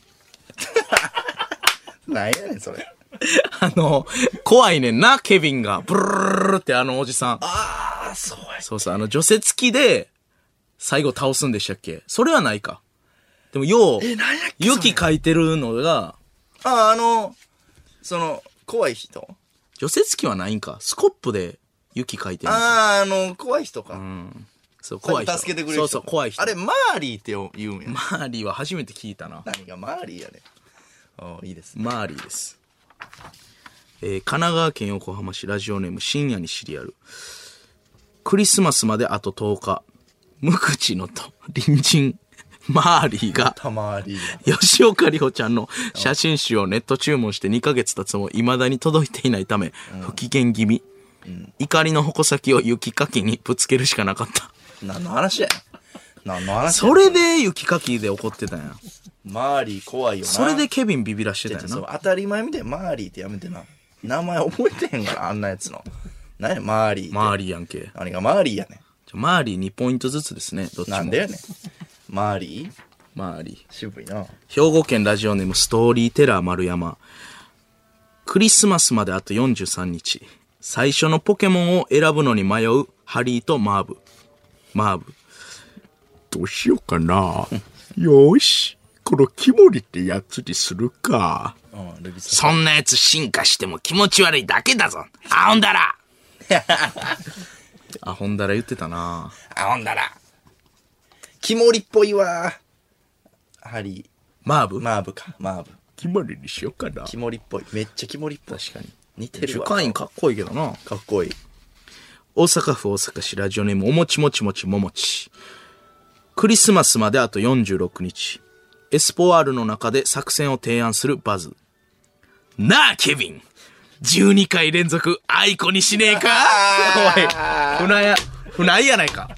なんやねん、それ。 怖いねんな、ケビンが。ブルルルルっておじさん。 ああ、そうや。 そうそう、除雪機で、 最後倒すんでしたっけ？それはないか。でも、よう、 何やっけ雪書いてるのが、 その、怖い人除雪機はないんか。スコップで雪書いてるのか。 怖い人か。 そう、怖い人。 助けてくれる人。 そうそう、怖い人。 あれ、マーリーって言うんや。 マーリーは初めて聞いたな。 何がマーリーやね。いいですね。 マーリーです。神奈川県横浜市ラジオネーム深夜にシリアル。クリスマスまであと10日。無口のと隣人マーリーがたまりや。 吉岡里帆ちゃんの写真集をネット注文して2ヶ月経つも未だに届いていないため不機嫌気味。怒りの矛先を雪かきにぶつけるしかなかった。 何の話や何の話やそれで雪かきで怒ってたんや。 マーリー怖いよな。 それでケビンビビらしてたんやな。 そう当たり前みたいにマーリーってやめてな。名前覚えてへんから、あんなやつの。何や、マーリーって。 マーリーやんけ。 何がマーリーやねマーリー2ポイントずつですね。どっちん。 も。 なんでやねん。マーリーマーリー。 渋いな。 兵庫県ラジオネームストーリーテラー丸山。クリスマスまであと43日。最初のポケモンを選ぶのに迷うハリーとマーブ。どうしようかな。よーし。このキモリってやつにするか。 ルビさん。 そんなやつ進化しても気持ち悪いだけだぞ。アホンダラアホンダラ言ってたな。 ほんだら。キモリっぽいわ。ハリー。 マーブマーブか。マーブ。 キモリにしようかな。 キモリっぽい。めっちゃキモリっぽい。 確かに。 似てるわ。 主会員かっこいいけどな。 かっこいい。 大阪府大阪市ラジオネームおもちもちもちももち。クリスマスまであと46日。エスポワールの中で作戦を提案するバズ。なあ、ケビン !12 回連続アイコにしねえかおい、船井やないか。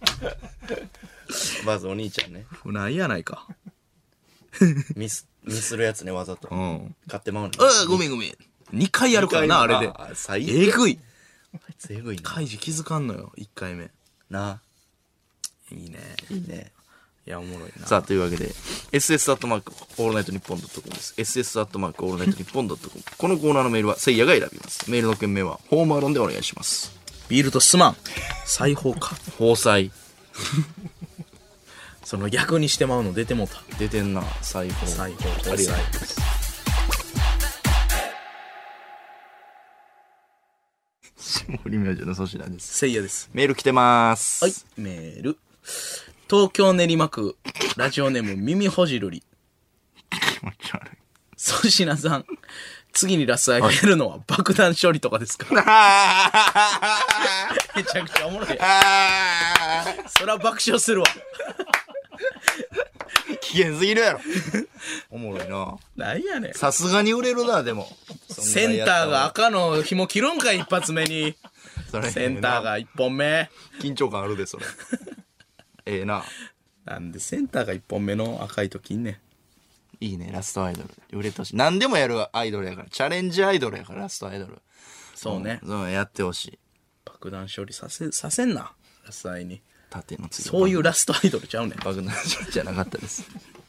バズお兄ちゃんね。 船井やないか。 ミスるやつね、わざと。買ってまうね。 ごめん。2回やるからな、あれで。 最悪。 えぐい。 あいつえぐいな。 カイジ気づかんのよ、1回目。 な。 いいね。 いいね。 いや、おもろいな。 さあ、というわけで、ss アットマークオールナイトニッポンドットコムです。ss アットマークオールナイトニッポンドットコム。このコーナーのメールはせいやが選びます。メールの件名はホームアロンでお願いします。 ビールとすまん。裁縫か。 包菜。 その逆にしてまうの出てもうた。 出てんな、裁縫。 裁縫、 ありがとうございます。霜降り明星の粗品です。 せいやです。 メール来てまーす。 はい、メール。東京練馬区、ラジオネーム耳ほじるり。 気持ち悪い。 粗品さん、次にラスアイがやるのは爆弾処理とかですか？めちゃくちゃおもろいやん。そら爆笑するわ。 危険すぎるやろ。おもろいな。 なんやねん。 さすがに売れるな、でも。 センターが赤の紐切るんかい、一発目に。センターが一本目。 緊張感あるで、それ。ええな。 なんでセンターが一本目の赤いと切んねん。 いいね、ラストアイドル。売れてほしい。何でもやるアイドルやから。チャレンジアイドルやから、ラストアイドル。 そうね。 そう、やってほしい。 爆弾処理させんな。ラスアイに。 縦の次。 そういうラストアイドルちゃうねん。 爆弾処理じゃなかったです。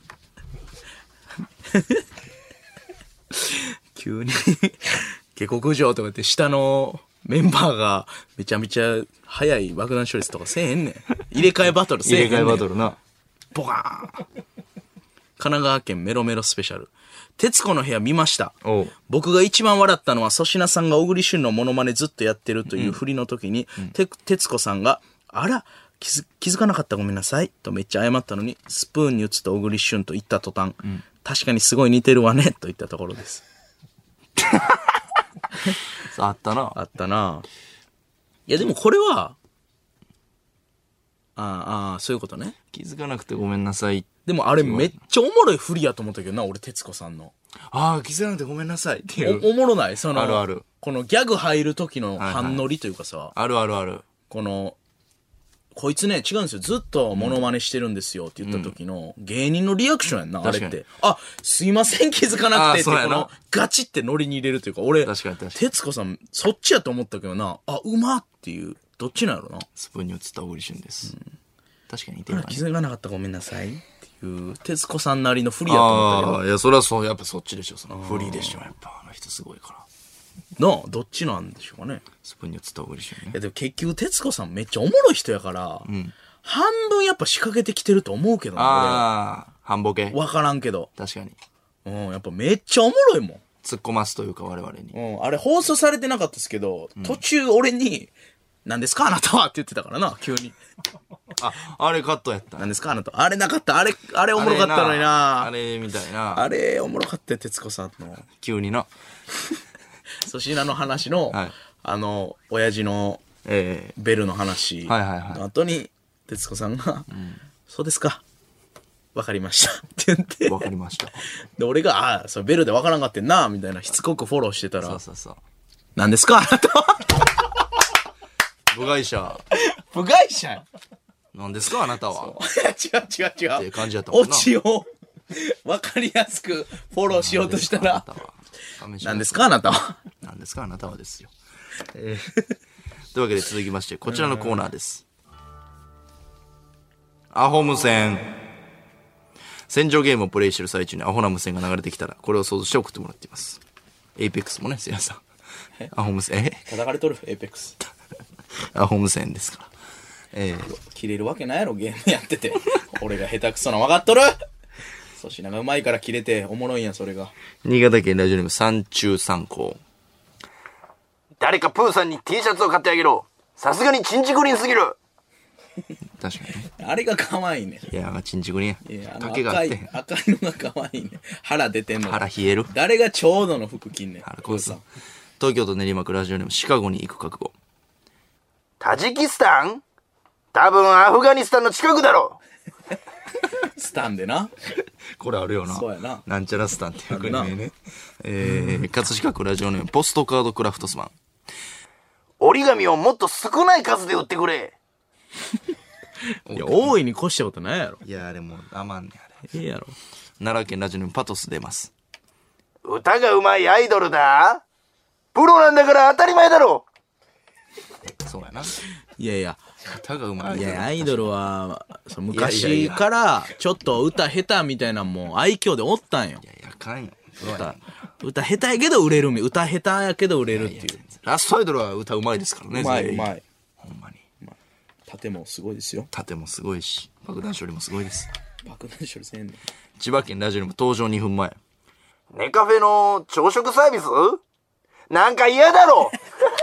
急に下克上とか言って下のメンバーがめちゃめちゃ早い爆弾処理とかせえへんねん。入れ替えバトルせえへんねん。 入れ替えバトルな。 ボカーン。神奈川県メロメロスペシャル。徹子の部屋見ました。 おう僕が一番笑ったのは粗品さんが小栗旬のモノマネずっとやってるという振りの時に、徹子さんが、あら、気づかなかったごめんなさいとめっちゃ謝ったのに、スプーンに移った小栗旬と言った途端、確かにすごい似てるわねと言ったところです。 あったな。 あったな。いやでもこれは、そういうことね。 気づかなくてごめんなさい。 でもあれめっちゃおもろい振りやと思ったけどな、俺徹子さんの。 気づかなくてごめんなさいっていう。 おもろないその、 あるある。 このギャグ入る時の半乗りというかさ、 あるあるある。 この、こいつね、違うんですよ。ずっとモノマネしてるんですよって言った時の芸人のリアクションやんな、あれっ確かにて。あ、すいません気づかなくてって、 そうやなこのガチってノリに入れるというか、俺、 確かに徹子さん、そっちやと思ったけどな、うまっていう、どっちなんやろな。 スプーンに移った小栗旬です。確かに似てるわね気づかなかったごめんなさいっていう、徹子さんなりの振りやと思ったけど。 いや、それはそう、やっぱそっちでしょ、そのフリーでしょ、やっぱあの人すごいから。 どっちなんでしょうかね。 スプーンに移った小栗旬ね。 いやでも結局徹子さんめっちゃおもろい人やから、 半分やっぱ仕掛けてきてると思うけどな、 ああ、半ボケ。 俺。わからんけど。 確かに。 やっぱめっちゃおもろいもん。 突っ込ますというか我々に。 あれ放送されてなかったですけど、途中俺に、何ですかあなたはって言ってたからな、急に。 あれカットやった。 何ですかあなた。あれなかった。あれおもろかったのにな。 あれみたいな。 あれおもろかったよ、徹子さんの。 急にな。 粗品の話の、 はい親父のえベルの話はいはいはいの後に、徹子さんが、そうですか。わかりました。って言って。 わかりました。 で、俺が、それベルでわからんかってんな、みたいな、しつこくフォローしてたら、 そう。 何ですかあなたは。 部外者。 部外者や。 何ですかあなたは。 違う。 っていう感じやったもんな。 オチを、わかりやすくフォローしようとしたら、何ですかあなたは。 何ですかあなたはですよ。というわけで続きまして、こちらのコーナーです。アホ無線。戦場ゲームをプレイしてる最中にアホな無線が流れてきたら、これを想像して送ってもらっています。エイペックスもね、せいやさん。アホ無線、 叩かれとる、エイペックス。 アホ無線ですから。 切れるわけないやろ、ゲームやってて。俺が下手くそな分かっとる。粗品がうまいから切れて、おもろいんや、それが。 新潟県ラジオネーム三中三高。誰かプーさんに T シャツを買ってあげろ。さすがにチンチクリンすぎる。確かにね。 あれが可愛いね。 いや、チンチクリンいや、 竹があって。 赤いのが可愛いね。腹出てんの。 腹冷える。 誰がちょうどの服着んねん。 こうさ。東京都練馬区ラジオネームシカゴに行く覚悟。タジキスタン？多分アフガニスタンの近くだろ。 スタンでな。 これあるよな。 そうやな。 なんちゃらスタンっていう国名ね。葛飾区ラジオネームポストカードクラフトスマン。折り紙をもっと少ない数で売ってくれ。 いや、大いに越したことないやろ。 いや、あれもう余んねあれ。 ええやろ。 奈良県ラジオネームパトス出ます。 歌がうまいアイドルだ。プロなんだから当たり前だろ。 そうやな。 いやいや。 歌がうまい。 いや、アイドルは、昔から、ちょっと歌下手みたいなもん、愛嬌でおったんよ。 いや、あかんよ。 歌下手やけど売れる歌下手やけど売れるっていう。 ラストアイドルは歌うまいですからね。 うまい、 全員うまい。 ほんまに。 盾もすごいですよ。 盾もすごいし、爆弾処理もすごいです。 爆弾処理せんねん。 千葉県ラジオネーム登場2分前。 ネカフェの朝食サービスなんか嫌だろ。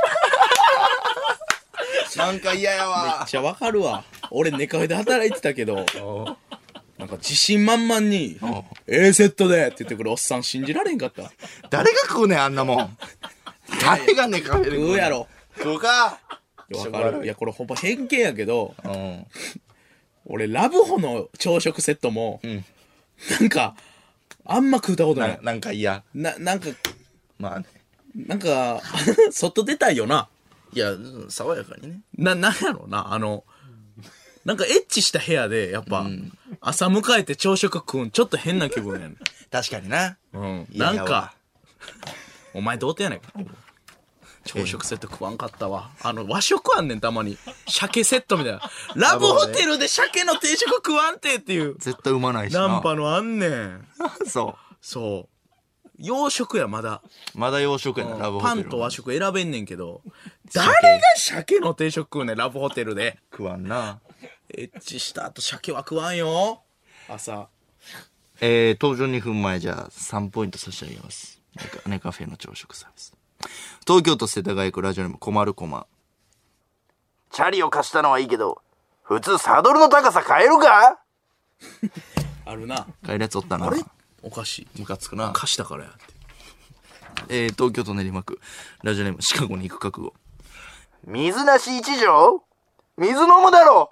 なんか嫌やめわっ。ちゃわかるわ。俺ネカフェで働いてたけど、なんか自信満々に、A セットでって言ってくるおっさん信じられんかった。 誰が食うねん、あんなもん。誰がね、カフェで食うやろ。 食うか。 わかる。いや、これほんま偏見やけど、 うん。 俺ラブホの朝食セットも、なんか、あんま食うたことない。 なんか嫌。 なんか、 まあね。 なんか、外出たいよな。 いや、爽やかにね。 なんやろな、なんかエッチした部屋で、やっぱ、朝迎えて朝食食うん、ちょっと変な気分やねん。 確かにな。 なんか、お前どうてやねんか。朝食セット食わんかったわ。和食あんねん、たまに。鮭セットみたいな。ラブホテルで鮭の定食食わんてっていう。 絶対産まないしな。 ナンパのあんねん。 そそう。洋食や、まだ。 う。まだ洋食やな、ラブホテル。 パンと和食選べんねんけど、誰が鮭の定食食うねん、ラブホテルで。 食わんな。 エッチした後鮭は食わんよ。朝。 登場2分前じゃあ3ポイント差し上げます。ネカフェの朝食サービス。東京都世田谷区ラジオネーム困る駒。 チャリを貸したのはいいけど、普通サドルの高さ変えるか。 あるな。 帰るやつおったな。 あれおかしい。 ムカつくな。 貸したからやって。 東京都練馬区ラジオネームシカゴに行く覚悟。 水なし一錠水飲むだろ。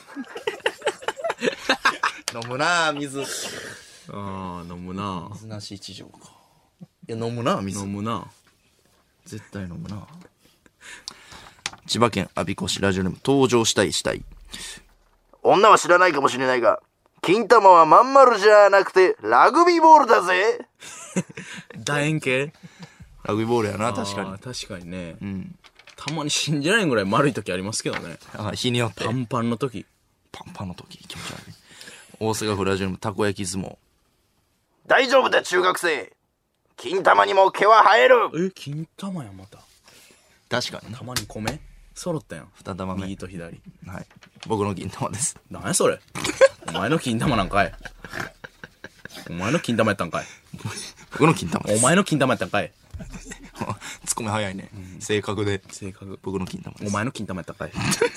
飲むな水。 ああ、飲むな。 水なし一錠か。いや、飲むな水。 飲むな。 絶対飲むな。千葉県我孫子市ラジオネーム登場したい。 女は知らないかもしれないが、金玉はまん丸じゃなくてラグビーボールだぜ。 楕円形ラグビーボールやな、確かに。 確かにね。 うん。 たまに信じられんぐらい丸い時ありますけどね。 日によって。 パンパンの時。 パンパンの時、気持ち悪い。大阪府ラジオネームたこ焼き相撲。 大丈夫だ中学生。金玉にも毛は生える。 金玉やまた。 確かにな。 たまに米揃ったやん。 二玉目右と左。 はい。僕の金玉です。 なんやそれ。お前の金玉なんかい。お前の金玉やったんかい。 僕の金玉です。 お前の金玉やったんかい。 ツッコミ早いね。正確で。 正確。 僕の金玉です。 お前の金玉やったんかい。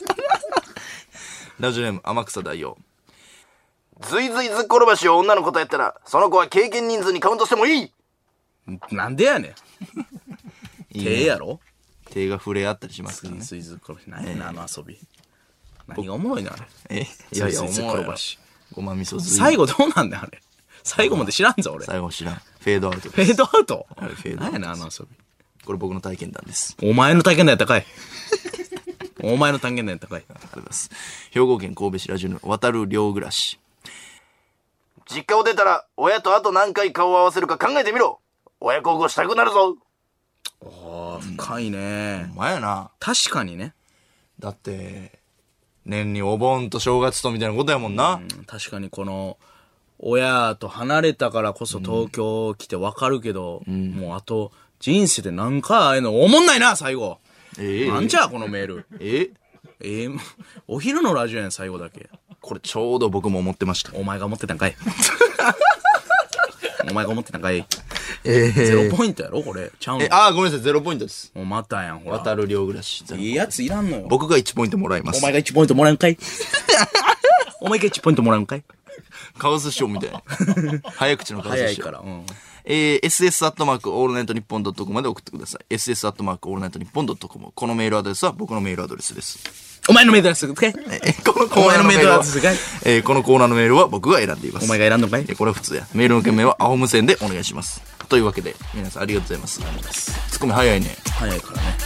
ラジオネーム、天草大王。 ずいずいずっころばしを女の子とやったら、その子は経験人数にカウントしてもいい。 なんでやねん。手やろ手が触れ合ったりしますからね。 スイズ転ばし。何やねん、あの遊び。何がおもろいな、あれ。 いやいや、 スイスイおもろいやろ転ばし。 ごま味噌ずい最後どうなんねん、あれ。最後まで知らんぞ、俺。フ最後知らん。フェードアウト。 ェードアウトあれフェードアウト何やねん、あの遊び。 これ僕の体験談です。 お前の体験談やったかい。お前の体験談やったかい。 ありがとうございます。兵庫県神戸市ラジオの渡る寮暮らし。 実家を出たら、親とあと何回顔を合わせるか考えてみろ。親孝行したくなるぞ。 ああ、深いね。 お前やな。 確かにね。 だって、年にお盆と正月とみたいなことやもんな。 確かにこの、親と離れたからこそ東京来てわかるけど、もうあと、人生で何回会えんのおもんないな、最後。なんじゃ、このメール。お昼のラジオやん、最後だけ。 これちょうど僕も思ってました。 お前が思ってたんかい。お前が思ってたんかい。ゼロポイントやろこれ。ちゃうの。 ごめんなさい、0ポイントです。 もうまたやん、ほら。 渡る寮暮らし。 いいやついらんのよ。 僕が1ポイントもらいます。 お前が1ポイントもらうんかい。お前が1ポイントもらうんかい。 カオスショーみたいな。早口のカオスショー。 早いから。 ss アットマークオールナイトニッポンドットコムまで送ってください。ss アットマークオールナイトニッポンドットコム。このメールアドレスは僕のメールアドレスです。 お前のメールアドレスかい。 このコーナーのメールは、 お前のメールアドレスかい。 このコーナーのメールは僕が選んでいます。 お前が選んだのかい。 これは普通や。メールの件名は青無線でお願いします。というわけで、皆さんありがとうございます。ツッコミ早いね。 早いからね。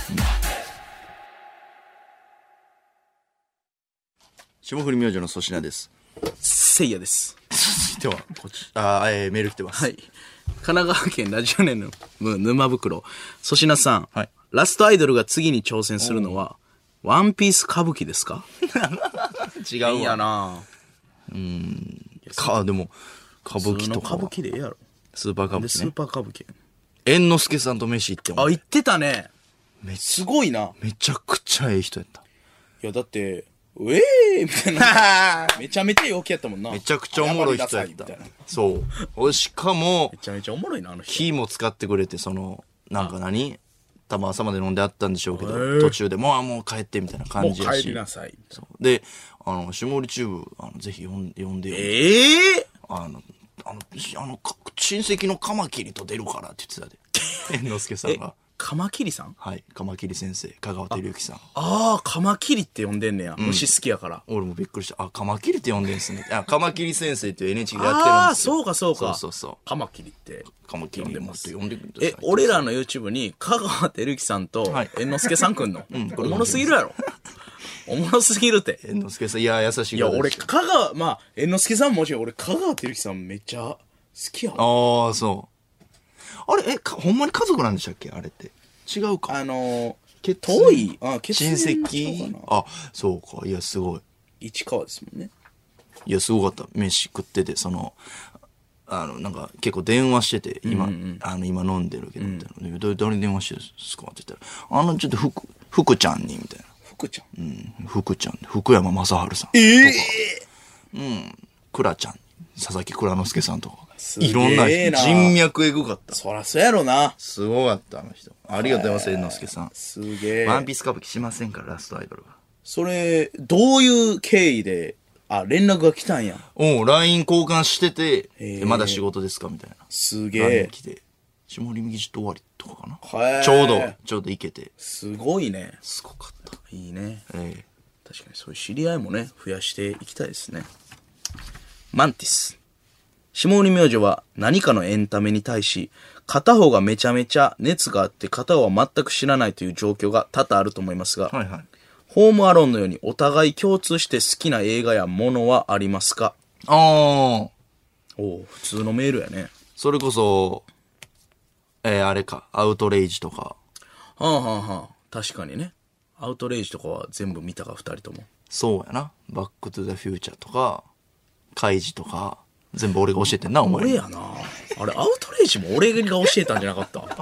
霜降り明星の粗品です。 せいやです。 続いては、こっち、メール来てます。 はい。神奈川県ラジオネーム沼袋。粗品さん。 はい。 ラストアイドルが次に挑戦するのは、ワンピース歌舞伎ですか？ 違うわ。 いいやなでも、歌舞伎とかは。 歌舞伎でええやろ。 スーパー歌舞伎ね。 スーパー歌舞伎。 猿之助さんと飯行っても。 あ、言ってたね。 めっちすごいな。 めちゃくちゃええ人やった。 いや、だって、ウェーみたいな。めちゃめちゃ陽気やったもんな。 めちゃくちゃおもろい人やった謝りなさいみたいな。 そう。しかもめ、ちゃめちゃおもろいな、あの人。 火も使ってくれて、なんか多分朝まで飲んであったんでしょうけど、途中でもう帰ってみたいな感もうじやし。 帰りなさい。 そうで、下りチューブ、ぜひ呼んでよ。親戚のカマキリと出るからって言ってたで。猿之助さんが。 カマキリさん？ はい。カマキリ先生、香川照之さん。 ああ、カマキリって呼んでんねや。虫好きやから。 俺もびっくりした。カマキリって呼んでんすね。カマキリ先生っていう NHK でやってるんですよ。 ああ、そうかそうか。 そう。 カマキリって。 カマキリ呼んでます呼んでください。 俺らの YouTube に香川照之さんとはい猿之助さんくんの。 これおもろすぎるやろ。おもろすぎるって。 猿之助さん、いや、優しい。 いや、俺、猿之助さんもちろん、俺、香川照之さんめっちゃ好きやわ。 ああ、そう。あれ、ほんまに家族なんでしたっけあれって。違うか。血遠い、血親縁の人戚かな。 そうか。いや、すごい。 市川ですもんね。 いや、すごかった。飯食ってて、なんか、結構電話してて、今飲んでるけど、みたいな。誰に電話してるんですかって言ったら、ちょっと福ちゃんに、みたいな。 福ちゃん。 福ちゃん。福山雅治さん。とか。倉ちゃん。佐々木蔵之介さんとか。 すげえいろんな人脈エグかった。 そらそうやろな。 すごかった、あの人。ありがとうございます、猿之助さん。 すげえ。 ワンピース歌舞伎しませんから、ラストアイドルは。 それ、どういう経緯で、連絡が来たんや。 LINE 交換してて、 へーまだ仕事ですかみたいな。 すげ LINE え。 来て、下り右ちょっと終わりとかかな。 へーちょうど行けて。 すごいね。 すごかった。 いいね。 え確かにそういう知り合いもね、増やしていきたいですね。マンティス。下売り明星は何かのエンタメに対し、片方がめちゃめちゃ熱があって片方は全く知らないという状況が多々あると思いますが、 はいはい。 ホームアローンのようにお互い共通して好きな映画やものはありますか？ 普通のメールやね。 それこそ、あれか、アウトレイジとか。 確かにね。アウトレイジとかは全部見たか、二人とも。 そうやな。バックトゥザフューチャーとか、カイジとか、全部俺が教えてんな、お前。 俺やな。あれ、アウトレイジも俺が教えたんじゃなかった？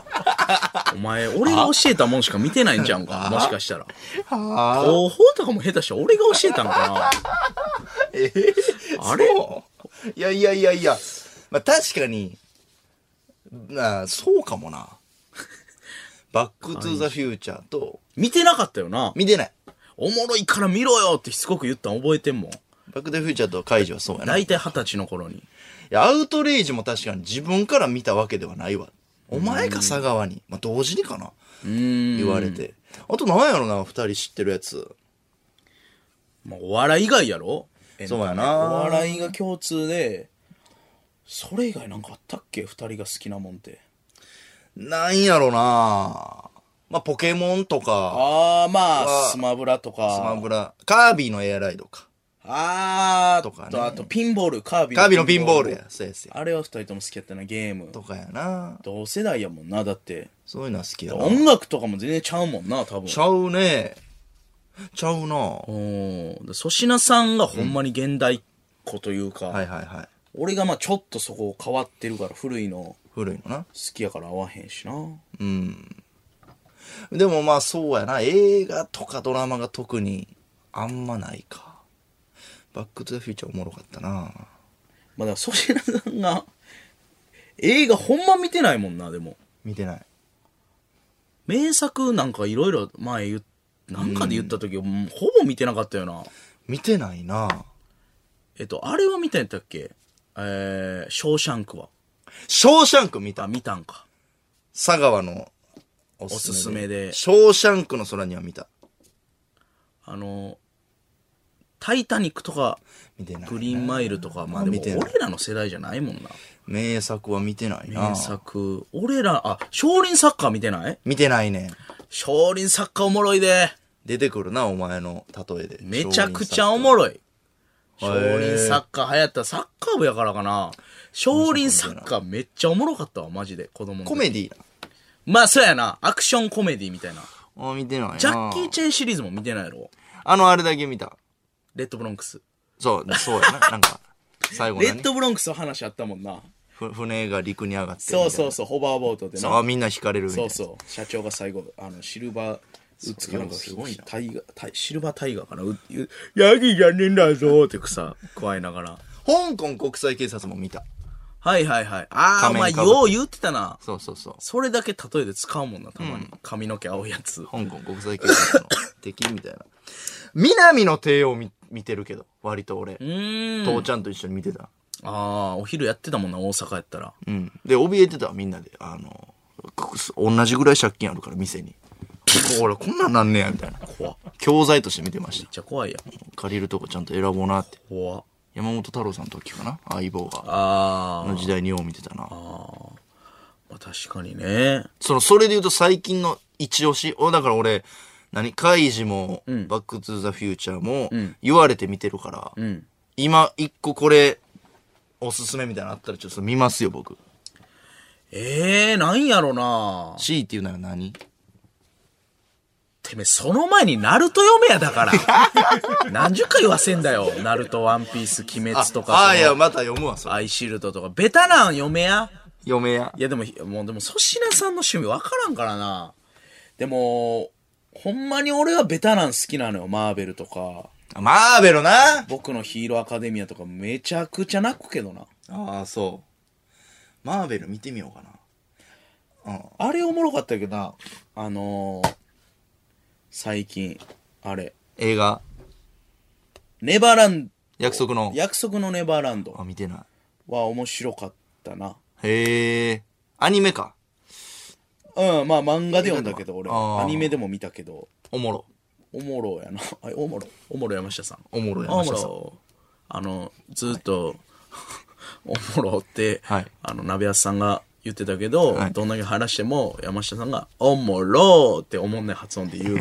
お前、俺が教えたもんしか見てないんちゃうんかもしかしたら。 は広報とかも下手したら俺が教えたんかなあれいやいやいやいや。まあ確かに、そうかもな。バックトゥザフューチャーと、 見てなかったよな。 見てない。 おもろいから見ろよってしつこく言ったん覚えてんもん。 バックトゥザフューチャーとカイジはそうやな。 大体20歳の頃に。 いや、アウトレイジも確かに自分から見たわけではないわ。お前か佐川に。まあ、同時にかな。言われて。あと何やろな、二人知ってるやつ。 まあ、お笑い以外やろそうやなお笑いが共通で、それ以外なんかあったっけ二人が好きなもんって。 なんやろな。まあ、ポケモンとか、 ああ、まあ、 はスマブラとか。 スマブラ、カービィのエアライドか。 あーとかねあとピンボール、カービカービィのピンボールや。そうやつや。 あれは二人とも好きやったな、ゲーム。 とかやな。 同世代やもんな、だって。 そういうのは好きやな。 音楽とかも全然ちゃうもんな、多分。 ちゃうね。ちゃうな。 うん。粗品さんがほんまに現代っ子というか、 はいはいはい。 俺がまあちょっとそこ変わってるから、古いの好古いのな。 きやから合わへんしな。 でもまあそうやな。映画とかドラマが特にあんまないか。バックトゥザフューチャーおもろかったな。 まあだから粗品さんが、映画ほんま見てないもんな、でも。 見てない。 名作なんかいろいろ前なんかで言った時、ほぼ見てなかったよな。 見てないな。 あれは見たんやったっけショーシャンクは。 ショーシャンク見た。 見たんか。 佐川のおおすすめでショーシャンクの空には見た。 タイタニックとか、 見てない。 グリーンマイルとか、まあでも見てない俺らの世代じゃないもんな。 名作は見てないな。 名作。俺ら、少林サッカー見てない見てないねん。 少林サッカーおもろいで。 出てくるな、お前の例えで。 めちゃくちゃおもろい。少ー林サッカー流行ったサッカー部やからかな。少林サッカーめっちゃおもろかったわ、マジで。子供の時。 コメディーまあそうやな。アクションコメディみたいな。 な。見てないな。 ジャッキー・チェンシリーズも見てないやろ。 あれだけ見た。 レッドブロンクス。 そうやな。なんか、最後のねレッドブロンクスの話あったもんな。 船が陸に上がって。 そう、ホバーボートでな。 そう、みんな惹かれるみたいな。 そう。社長が最後、シルバーウッズかなんか、 すごいなシルバータイガーかな。ヤギじゃねえんだぞって草、加えながら。 香港国際警察も見た。 はい。お前、 仮面かぶってよう言ってたな。 そうそうそう。 それだけ例えで使うもんな、たまに。髪の毛青いやつ。 香港国際警察の敵みたいな。南の帝王見てるけど、割と俺。父ちゃんと一緒に見てた。 お昼やってたもんな、大阪やったら。 うん。で、怯えてたわ、みんなで。同じぐらい借金あるから、店に。俺、こんなんなんねや、みたいな。 怖っ。 教材として見てましめっちゃ怖いやん。 た。借りるとこちゃんと選ぼうなって。 怖っ。 山本太郎さんの時かな、相棒が。の時代によう見てたな。 まあ確かにね。 それで言うと最近の一押し。だから俺、カイジも、バックトゥザフューチャーも、言われて見てるから、今、一個これ、おすすめみたいなのあったらちょっと見ますよ、僕。 なんやろな。 強いて言うなら何？ てめえ、その前にナルト読めやだから。何十回言わせんだよ。ナルト、ワンピース、鬼滅とか。 いや、また読むわ、それ。 アイシールドとか。ベタなん読めや。 嫁や。 いや、でも粗品さんの趣味わからんからな。でも、ほんまに俺はベタなん好きなのよ。マーベルとか。 マーベルな。 僕のヒーローアカデミアとかめちゃくちゃ泣くけどな。 そう。マーベル見てみようかな。 あれおもろかったけどな。最近、あれ。 映画ネバーランド。 約束の。 約束のネバーランド見てない。 は面白かったな。 へえ。アニメか。 まあ漫画で読んだけど俺。 アニメでも見たけど。 おもろやな。おもろ山下さん。 おもろ山下さん。 ずっと、おもろって、 はい鍋安さんが言ってたけど、 はいどんだけ話しても、山下さんが、おもろっておもんない発音で言う。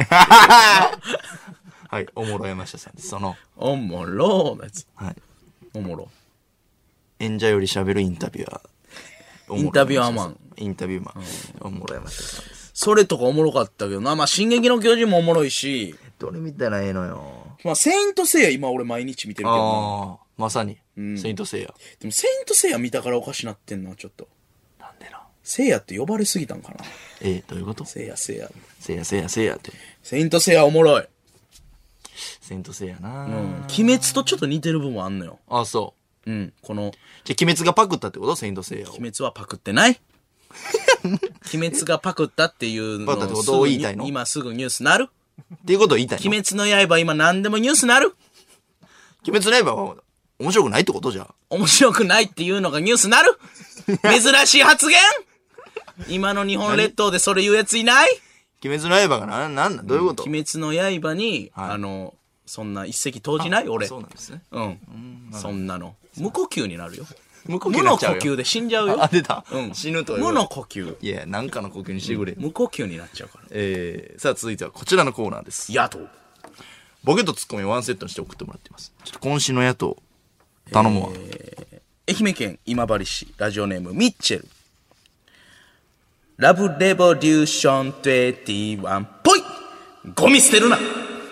はい、おもろ山下さんです。 おもろのやつ。 はい。 おもろ。 演者より喋るインタビュアー。 インタビュアーマン。 インタビューマン。おもろ山下さんです。 それとかおもろかったけどな。まあ、進撃の巨人もおもろいし、 どれ見たらええのよ。 まあ、セイントセイヤ今俺毎日見てるけどな。 まさに。セイントセイヤ。 でも、セイントセイヤ見たからおかしなってんな、ちょっと。 なんでな。 せいやって呼ばれすぎたんかな。 どういうこと？ せいや。 せいやって。 セイントせいやおもろい。 セイントせいやな。 鬼滅とちょっと似てる部分あんのよ。 あ、そう。 この、 じゃあ、鬼滅がパクったってこと？セイントせいやを。 鬼滅はパクってない鬼滅がパクったっていうのパクったってことを言いたいの？ 今すぐニュースなる？ っていうことを言いたいの？ 鬼滅の刃今何でもニュースなる？ 鬼滅の刃は面白くないってこと？じゃあ。 面白くないっていうのがニュースなる？珍しい発言今の日本列島でそれ言うやついない？ 鬼滅の刃がなんだどういうこと？ 鬼滅の刃に、そんな一石投じない俺。 そうなんですね。 そんなの。無呼吸になるよ。 無呼吸無の呼になっちゃうよ。 吸で死んじゃうよ。 あ、出た。 うん死ぬという。 無の呼吸。 いや、なんかの呼吸にしてくれ。 無呼吸になっちゃうから。 さあ、続いてはこちらのコーナーです。 野党。 ボケとツッコミをワンセットにして送ってもらっています。ちょっと今週の野党、頼むわ。 愛媛県今治市ラジオネームミッチェル。ラブレボリューション21ぽいゴミ捨てるな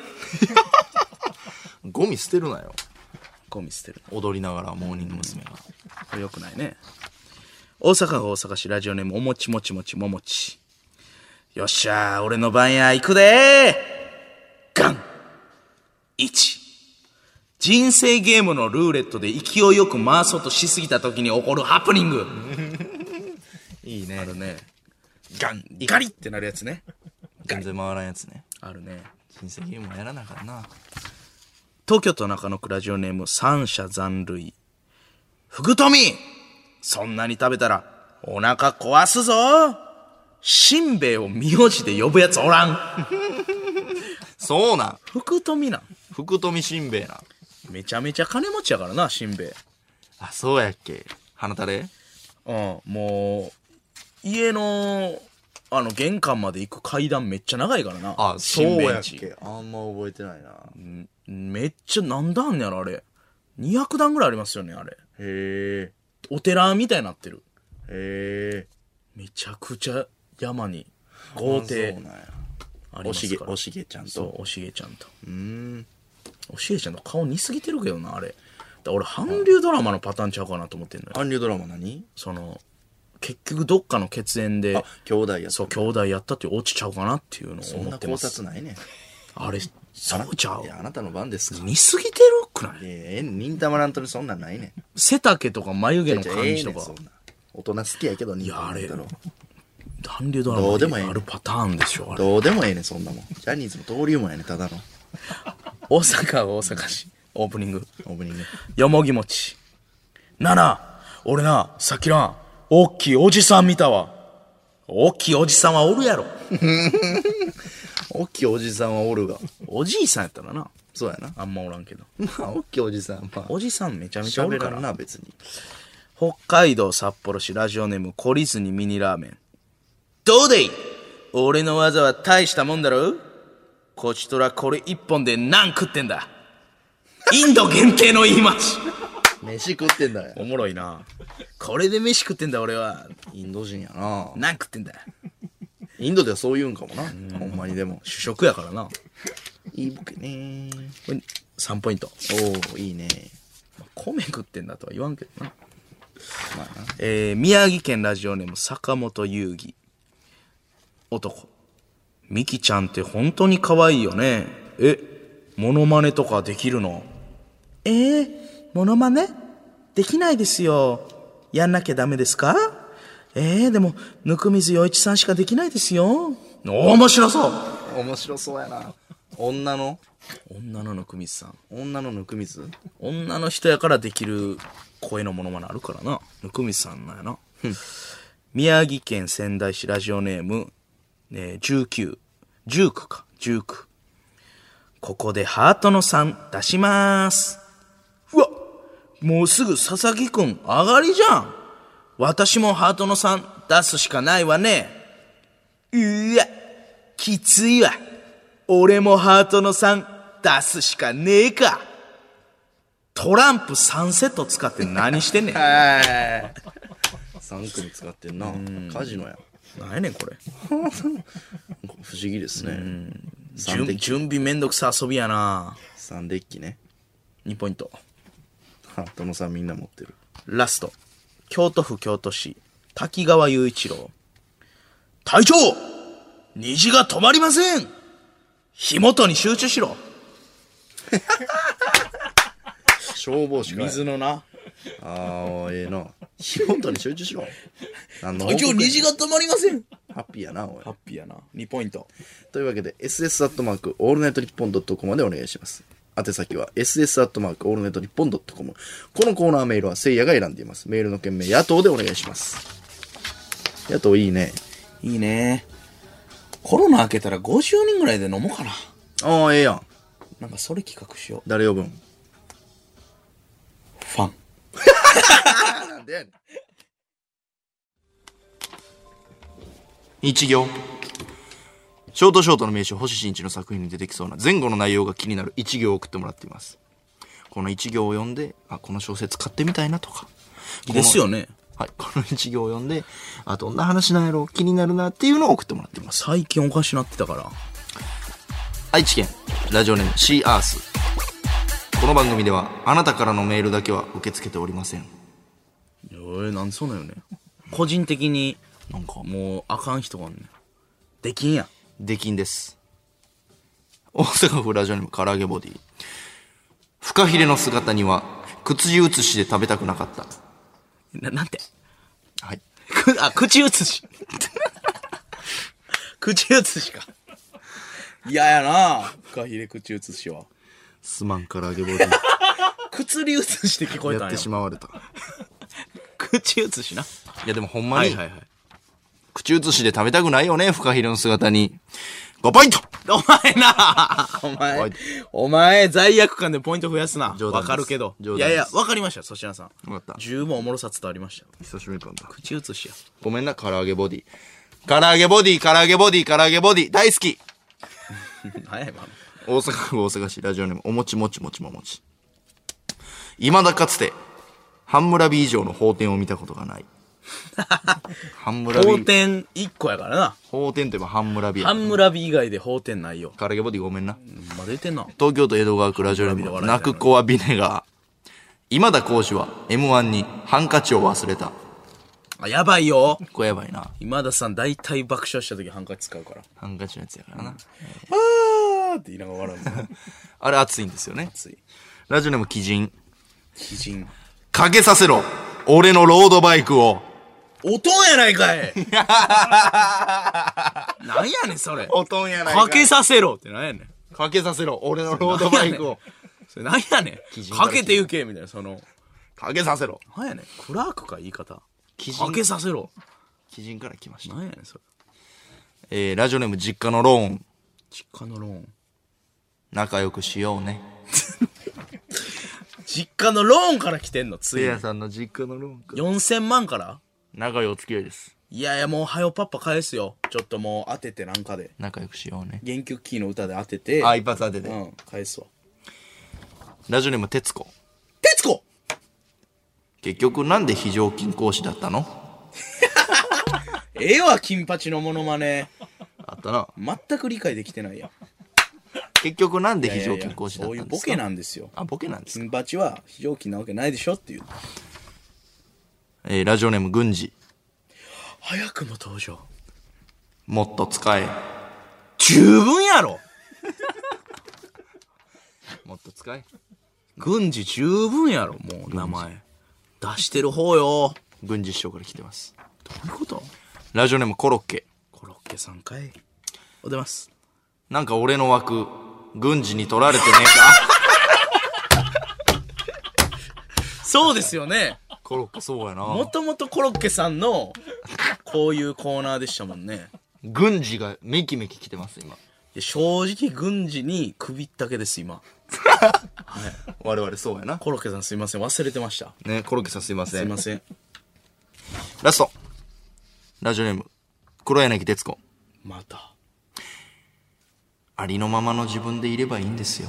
ゴミ捨てるなよ。 ゴミ捨てる踊りながらモーニング娘。が。 これよくないね。大阪府大阪市ラジオネームおもちもちもちももち。よっしゃー俺の番や行くでーガン !1 人生ゲームのルーレットで勢いよく回そうとしすぎた時に起こるハプニングいいね。 あるね。ガン怒りってなるやつね。 全然回らんやつね。 あるね。 人生ゲームはやらなあかんな。 東京都中野区ラジオネーム三者残類。福富そんなに食べたらお腹壊すぞしんべヱを名字で呼ぶやつおらんそうなん。 福富なん福富しんべヱな。 めちゃめちゃ金持ちやからな、しんべヱ。 あ、そうやっけ。鼻たれ？ もう、家の、玄関まで行く階段めっちゃ長いからな。 あ、 しんべヱんち。 あんま覚えてないな。 めっちゃ、なんだあんねやろ、あれ。200段ぐらいありますよね、あれ。 へお寺みたいになってる。 え。へえ。 めちゃくちゃ山に豪邸そうなんや。 ありますから。 おしげちゃんと。 そう、おしげちゃんと。おしげちゃんと顔似すぎてるけどな、あれ。だから俺、韓流ドラマのパターンちゃうかなと思ってんのよ。 韓流ドラマ何？ 結局どっかの血縁で、 兄弟やった。 そう、兄弟やったっていうオチちゃうかなっていうのをそんな考思ってます。 察ないね。 あれ、そうちゃういや、あなたの番ですか。 似すぎてるくない忍たまらんとにそんなんないねん。 背丈とか眉毛の感じとか。 そんな大人好きやけど、忍いや、あれたまらんと、 韓流ドラマどうでもええねんにあるパターンでしょ、あれ。 どうでもええねん、そんなもん。ジャニーズの登竜門やねん、ただの。 大阪市、オープニング。 オープニング。 よもぎもち。俺な、さっきな、おっきいおじさん見たわ。おっきいおじさんはおるやろ。 おっきいおじさんはおるが。 おじいさんやったらな、 そうやな。 あんまおらんけど。 まあ、おっきいおじさん、まあ、 おじさんめちゃめちゃおるから喋らん。な、別に。 北海道札幌市ラジオネーム懲りずにミニラーメン。どうでい俺の技は大したもんだろこちとらこれ一本で何食ってんだインド限定の言い回し。 飯食ってんだよ。 おもろいな。これで飯食ってんだ俺は。 インド人やな。 何食ってんだインドではそう言うんかもな。ほんまにでも。 主食やからな。 いいボケね。 これ3ポイント。 おおいいね。 米食ってんだとは言わんけどな。 まあな。 宮城県ラジオネーム坂本遊戯。男。ミキちゃんって本当に可愛いよね。モノマネとかできるの？モノマネ？できないですよ。やんなきゃダメですか？でも、温水洋一さんしかできないですよ。面白そう。 面白そうやな。女の温水さん。 女の温水女の人やからできる声のモノマネあるからな。温水さんなんやな。宮城県仙台市ラジオネーム、19か。ここでハートの3出しまーす。うわ、もうすぐ佐々木くん上がりじゃん。私もハートの3出すしかないわね。うわ、きついわ。俺もハートの3出すしかねえか。トランプ3セット使って何してんねん。 3組使ってんな。カジノや。 何やねんこれ。 不思議ですね。 準備めんどくさ遊びやな。 3デッキね。 2ポイント。 ハートの3みんな持ってる。 ラスト。京都府京都市滝川雄一郎。隊長、虹が止まりません。火元に集中しろ。 消防士かい。 水のな。 ああ、ええな。火元に集中しろ。何の隊長、虹が止まりません。 ハッピーやな、おいハ。ッピーやな。2ポイント。 というわけで、ss アットマークオールナイトニッポンドットコムまでお願いします。宛先は ss アットマークオールナイトニッポンドットコム。このコーナーメールはせいやが選んでいます。メールの件名、野党でお願いします。野党いいね。 いいね。コロナ明けたら50人ぐらいで飲もうかな。 ああ、ええやん。 なんかそれ企画しよう。 誰呼ぶん？ ファン。 なんでやねん。一行。ショートの名手、星新一の作品に出てきそうな前後の内容が気になる一行を送ってもらっています。この一行を読んで、あ、この小説買ってみたいなとか。 ですよね。 はい。この一行を読んで、あ、どんな話なんやろ、気になるなっていうのを送ってもらっています。 最近おかしなってたから。 愛知県、ラジオネームシーアース。この番組では、あなたからのメールだけは受け付けておりません。 なんでそうなんよね。個人的に、 なんか、 もうあかん人があんねん。できんや。 出禁です。大阪府ラジオネーム唐揚げボディ。フカヒレの姿には口移しで食べたくなかった。 なんて。 はい。 口移し。口移しか。嫌やなフカヒレ口移しは。 すまん唐揚げボディ。 口に移して聞こえたんややってし。まわれた。 口移しな。 いやでもほんまに、 はいはいはい。 口移しで食べたくないよね、フカヒレの姿に。5ポイント。 お前なはいお前、罪悪感でポイント増やすな。 冗談ですわかるけど。 冗談ですいやいや、わかりました、粗品さん。 わかった。 十分おもろさ伝わりました。 久しぶりなんだ。 口移しや。 ごめんな、唐揚げボディ。唐揚げボディ、唐揚げボディ、唐揚げボディ、大好き。 何や今の。 大阪府大阪市ラジオネームおもちもちもちももち。未だかつて半村美以上の法典を見たことがない。半村法美。 典1個やからな。 法典といえば半村美や。 半村美以外で法典ないよ。 唐揚げボディごめんな。 まだ言ってんな。 東京都江戸川区ラジオネーム泣く子はビネガー。今田耕司は M1 にハンカチを忘れた。 あ、やばいよ。 これやばいな。 今田さん大体爆笑した時ハンカチ使うから。 ハンカチのやつやからな。 あーって言いながら笑うんだよ。 あれ熱いんですよね。 つい。 ラジオネーム鬼人。 鬼人。 かけさせろ俺のロードバイクを。 おとんやないかいなんやねんそれ。 おとんやないかけさせろってなんやねん。 かけさせろ俺のロードバイクを。 それなんやねん。かけてゆけみたいな、その。 かけさせろ。 なんやねん。クラークか言い方。 鬼人かけさせろ。 鬼人から来ました。 なんやねんそれ。 ラジオネーム実家のローン。 実家のローン。 仲良くしようね。 実家のローンから来てんの、ついに。 せいやさんの実家のローンか。 4000万から仲良いお付き合いです。 いやいや、もう、はよパッパ返すよ。ちょっともう当ててなんかで。 仲良くしようね。 原曲キーの歌で当てて。 あ、一発当てて。 うん、返すわ。 ラジオネーム徹子。 徹子結局なんで非常勤講師だったの？ ええわ、金八のモノマネ。 あったな。 全く理解できてないやん。 結局なんで非常いやいやいや勤講師だっそういたんですか？ うボケなんですよ。 あ、ボケなんですか。 金八は非常勤なわけないでしょっていう。 ラジオネーム軍事。 早くも登場。 もっと使え。 十分やろもっと使え。 軍事十分やろ、もう名前。出してる方よ。 軍事師匠から来てます。 どういうことラジオネームコロッケ。 コロッケさんかい。お出ます。 なんか俺の枠、軍事に取られてねえか？ そうですよね。 コロッケそうやな。 もともとコロッケさんのこういうコーナーでしたもんね。 軍事がメキメキ来てます今。 で正直軍事に首ったけです今。 我々そうやな。 コロッケさんすいません、忘れてました。 ね、コロッケさんすいません。 すいません。 ラスト。ラジオネーム黒柳徹子。 またありのままの自分でいればいいんですよ。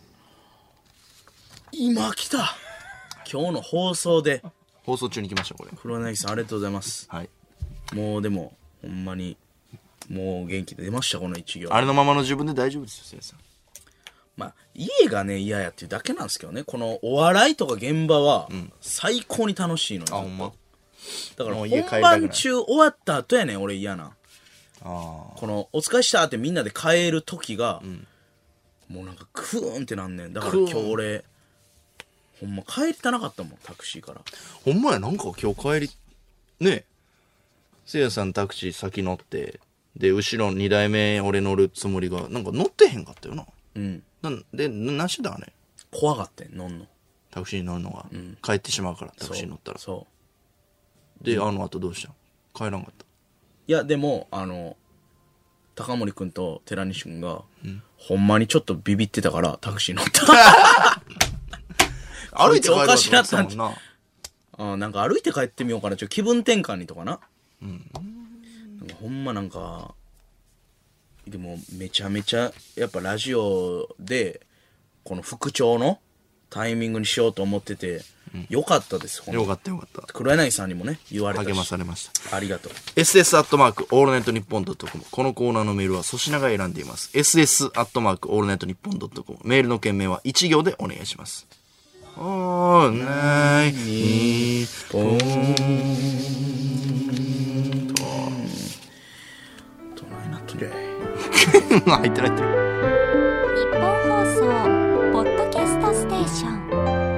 今来た。今日の放送で放送中に来ましたこれ。 黒柳さんありがとうございます。 はい。 もうでもほんまにもう元気で出ましたこの一行。 ありのままの自分で大丈夫ですよ、せいやさん。 まあ家がね嫌やっていうだけなんですけどね。このお笑いとか現場は最高に楽しいのよ。 あ、ほんま。 だからもう家帰りた本くない番中終わった後やねん俺嫌な。 あこのお疲れしたってみんなで帰る時が、もうなんかクーンってなんねん。だから今日俺ほんま帰りたなかったもんタクシーから。 ほんまや、なんか今日帰り、ねせいやさんタクシー先乗って、で、後ろ2台目俺乗るつもりが、なんか乗ってへんかったよな。なんで、なしだね。 怖がってん乗んの。 タクシーに乗るのが、帰ってしまうから、タクシーに乗ったら。 そうで、あの後どうしたん？帰らんかった。 いやでも高森くんと寺西くんが、ほんまにちょっとビビってたからタクシー乗った歩いて帰るおかしなったんもんな。 なんか歩いて帰ってみようかな。気分転換にとかな。なんかほんまなんか、でもめちゃめちゃ、やっぱラジオで、この副長のタイミングにしようと思ってて、よかったです、ほんまよかったよかった。 黒柳さんにもね、言われたし。 励まされました。 ありがとう。 ss アットマークオールネットニッポンドットコム。このコーナーのメールは粗品が選んでいます。ss アットマークオールネットニッポンドットコム。メールの件名は1行でお願いします。オールナイニッポンどないなっとりゃい。 入ってる入ってる。 日本放送ポッドキャストステーション。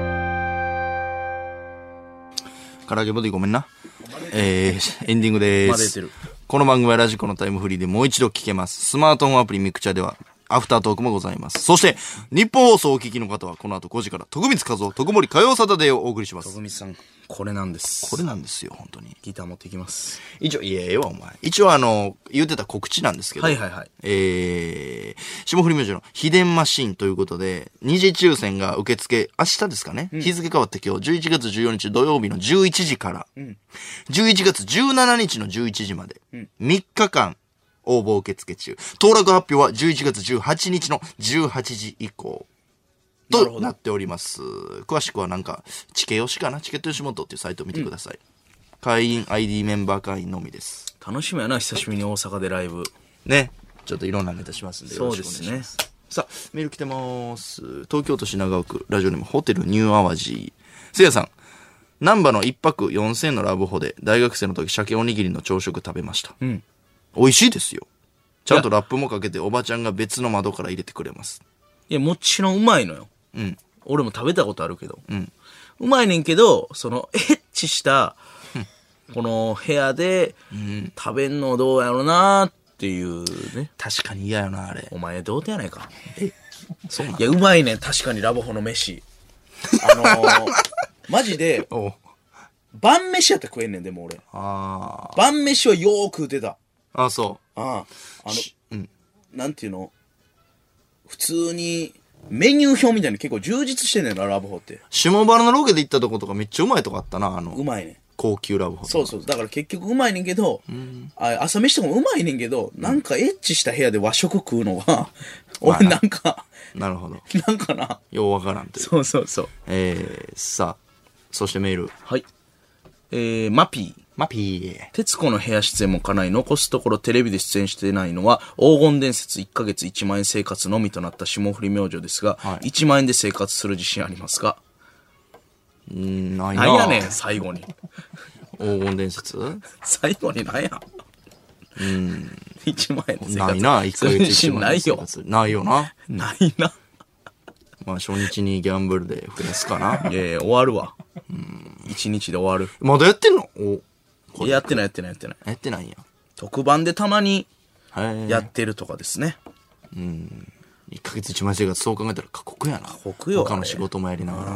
唐揚げボディごめんな。エンディングです。 まだ出てる。 この番組はラジコのタイムフリーでもう一度聞けます。スマートフォンアプリミクチャではアフタートークもございます。そして日本放送をお聞きの方はこの後5時から徳光和夫徳森火曜サタデーをお送りします。 徳光さん、これなんです。 これなんですよ本当に。 ギター持っていきます。 一応いやええわお前。一応言ってた告知なんですけど、 はいはいはい。 霜降り明星の秘伝マシンということで二次抽選が受付明日ですかね、日付変わって今日11月14日土曜日の11時から、11月17日の11時まで、3日間応募受付中。当落発表は11月18日の18時以降となっております。詳しくはなんかチケヨシかな、チケット吉本っていうサイトを見てください。会員 ID メンバー会員のみです。 楽しみやな、久しぶりに大阪でライブ。 ね、ちょっといろんなネタしますんでよろしくお願いします。 そうですね。 さあ、メール来てます。東京都品川区、ラジオネームホテルニューアワジー。せいやさん、難波の一泊4000のラブホで大学生の時鮭おにぎりの朝食食べました。美味しいですよ。ちゃんとラップもかけておばちゃんが別の窓から入れてくれます。 いや、もちろんうまいのよ。俺も食べたことあるけど。うまいねんけど、その、エッチした、この部屋で、食べんのどうやろなっていうね。 確かに嫌よな、あれ。 お前どうてやないか。 そうなんいや、うまいねん、確かにラブホの飯。マジで、 おう晩飯やったら食えんねん、でも俺。 あ晩飯はよーく食うてた。 あ。あ、そなんていうの、普通に、メニュー表みたいに結構充実してんねんな、ラブホって。 下原のロケで行ったとことかめっちゃうまいとこあったな、 うまいねん。 高級ラブホ。 そうそう。だから結局うまいねんけど、朝飯とかもうまいねんけど、なんかエッチした部屋で和食食うのが、俺なんか、 なるほど。 なんかな。 ようわからんという。 そうそうそう。 さあ、そしてメール。 はい。マピー。 マピー。 徹子の部屋出演も叶い、残すところテレビで出演していないのは、黄金伝説1ヶ月1万円生活のみとなった霜降り明星ですが、 はい 1万円で生活する自信ありますか？ ないな。 なんやねん、最後に。 黄金伝説最後になんや。1万円で生活ないな、1ヶ月自 1 信ないよ。 万円生活。ないよな。 ないな。 まあ初日にギャンブルで増やすかな。 いやいや、終わるわ。1日で終わる。 まだやってんのいややってないやってないやってない。 やってないんや。 特番でたまにへえ。 やってるとかですね。 1ヶ月1万円生活、そう考えたら過酷やな。過酷よ他の仕事もやりながら。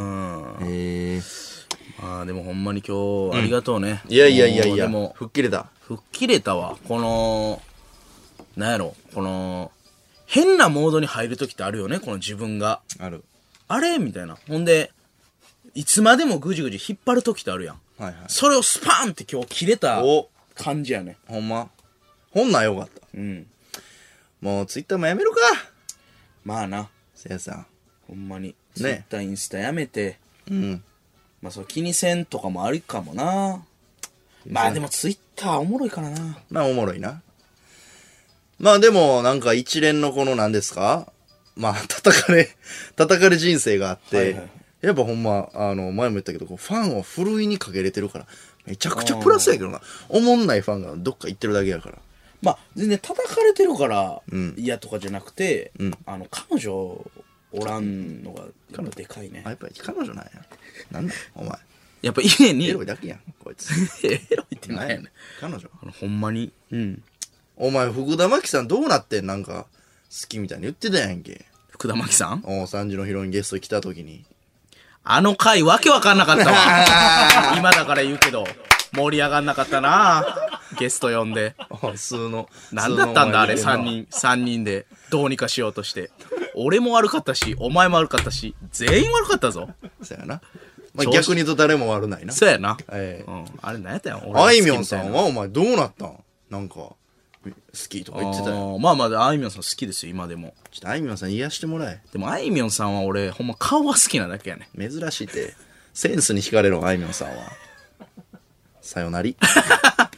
まあでもほんまに今日ありがとうね。 いやいやいやいや、 もうでも、 吹っ切れた。 吹っ切れたわ。この、なんやろ、この、変なモードに入るときってあるよね、この自分が。 ある。 あれみたいな。ほんで、いつまでもぐじぐじ引っ張るときってあるやん。 はいはい。 それをスパーンって今日切れたお感じやね。 ほんま。ほんなんよかった。もうツイッターもやめるか。 まあな、 せやさん。 ほんまに。ツイッター、インスタやめて、 うん。 まあそう気にせんとかもあるかもな。まあでもツイッターおもろいからな。 まあおもろいな。まあでもなんか一連のこの何ですか、まあ叩かれ人生があって、 はいはいやっぱほんま、前も言ったけど、こうファンをふるいにかけれてるから、 めちゃくちゃプラスやけどな。おもんないファンがどっか行ってるだけやから。 まあ、全然叩かれてるから嫌とかじゃなくて、彼女おらんのがでかいね。 あ、やっぱり彼女なんや。なんだお前。 やっぱ家に。 エロいだけやん、こいつ。 エロいってないやねん。 彼女ほんまに。 お前、福田真紀さんどうなってんなんか、好きみたいに言ってたやんけ。 福田真紀さん 3時のヒロインゲスト来た時に。 あの回わけわかんなかったわ。今だから言うけど、盛り上がんなかったなゲスト呼んで。なんだったんだあれ、3人で。どうにかしようとして。俺も悪かったし、お前も悪かったし、全員悪かったぞ。 そうやな。まあ、逆に言うと誰も悪ないな。 そうやな。あれ何やったんやあいみょんさんはお前どうなったんなんか、好きとか言ってたよ。 まあまあ、あいみょんさん好きですよ、今でも。 ちょっとあいみょんさん癒してもらえ。 でもあいみょんさんは俺、ほんま顔が好きなだけやね。 珍しいって。センスに惹かれるあいみょんさんは。さよなり。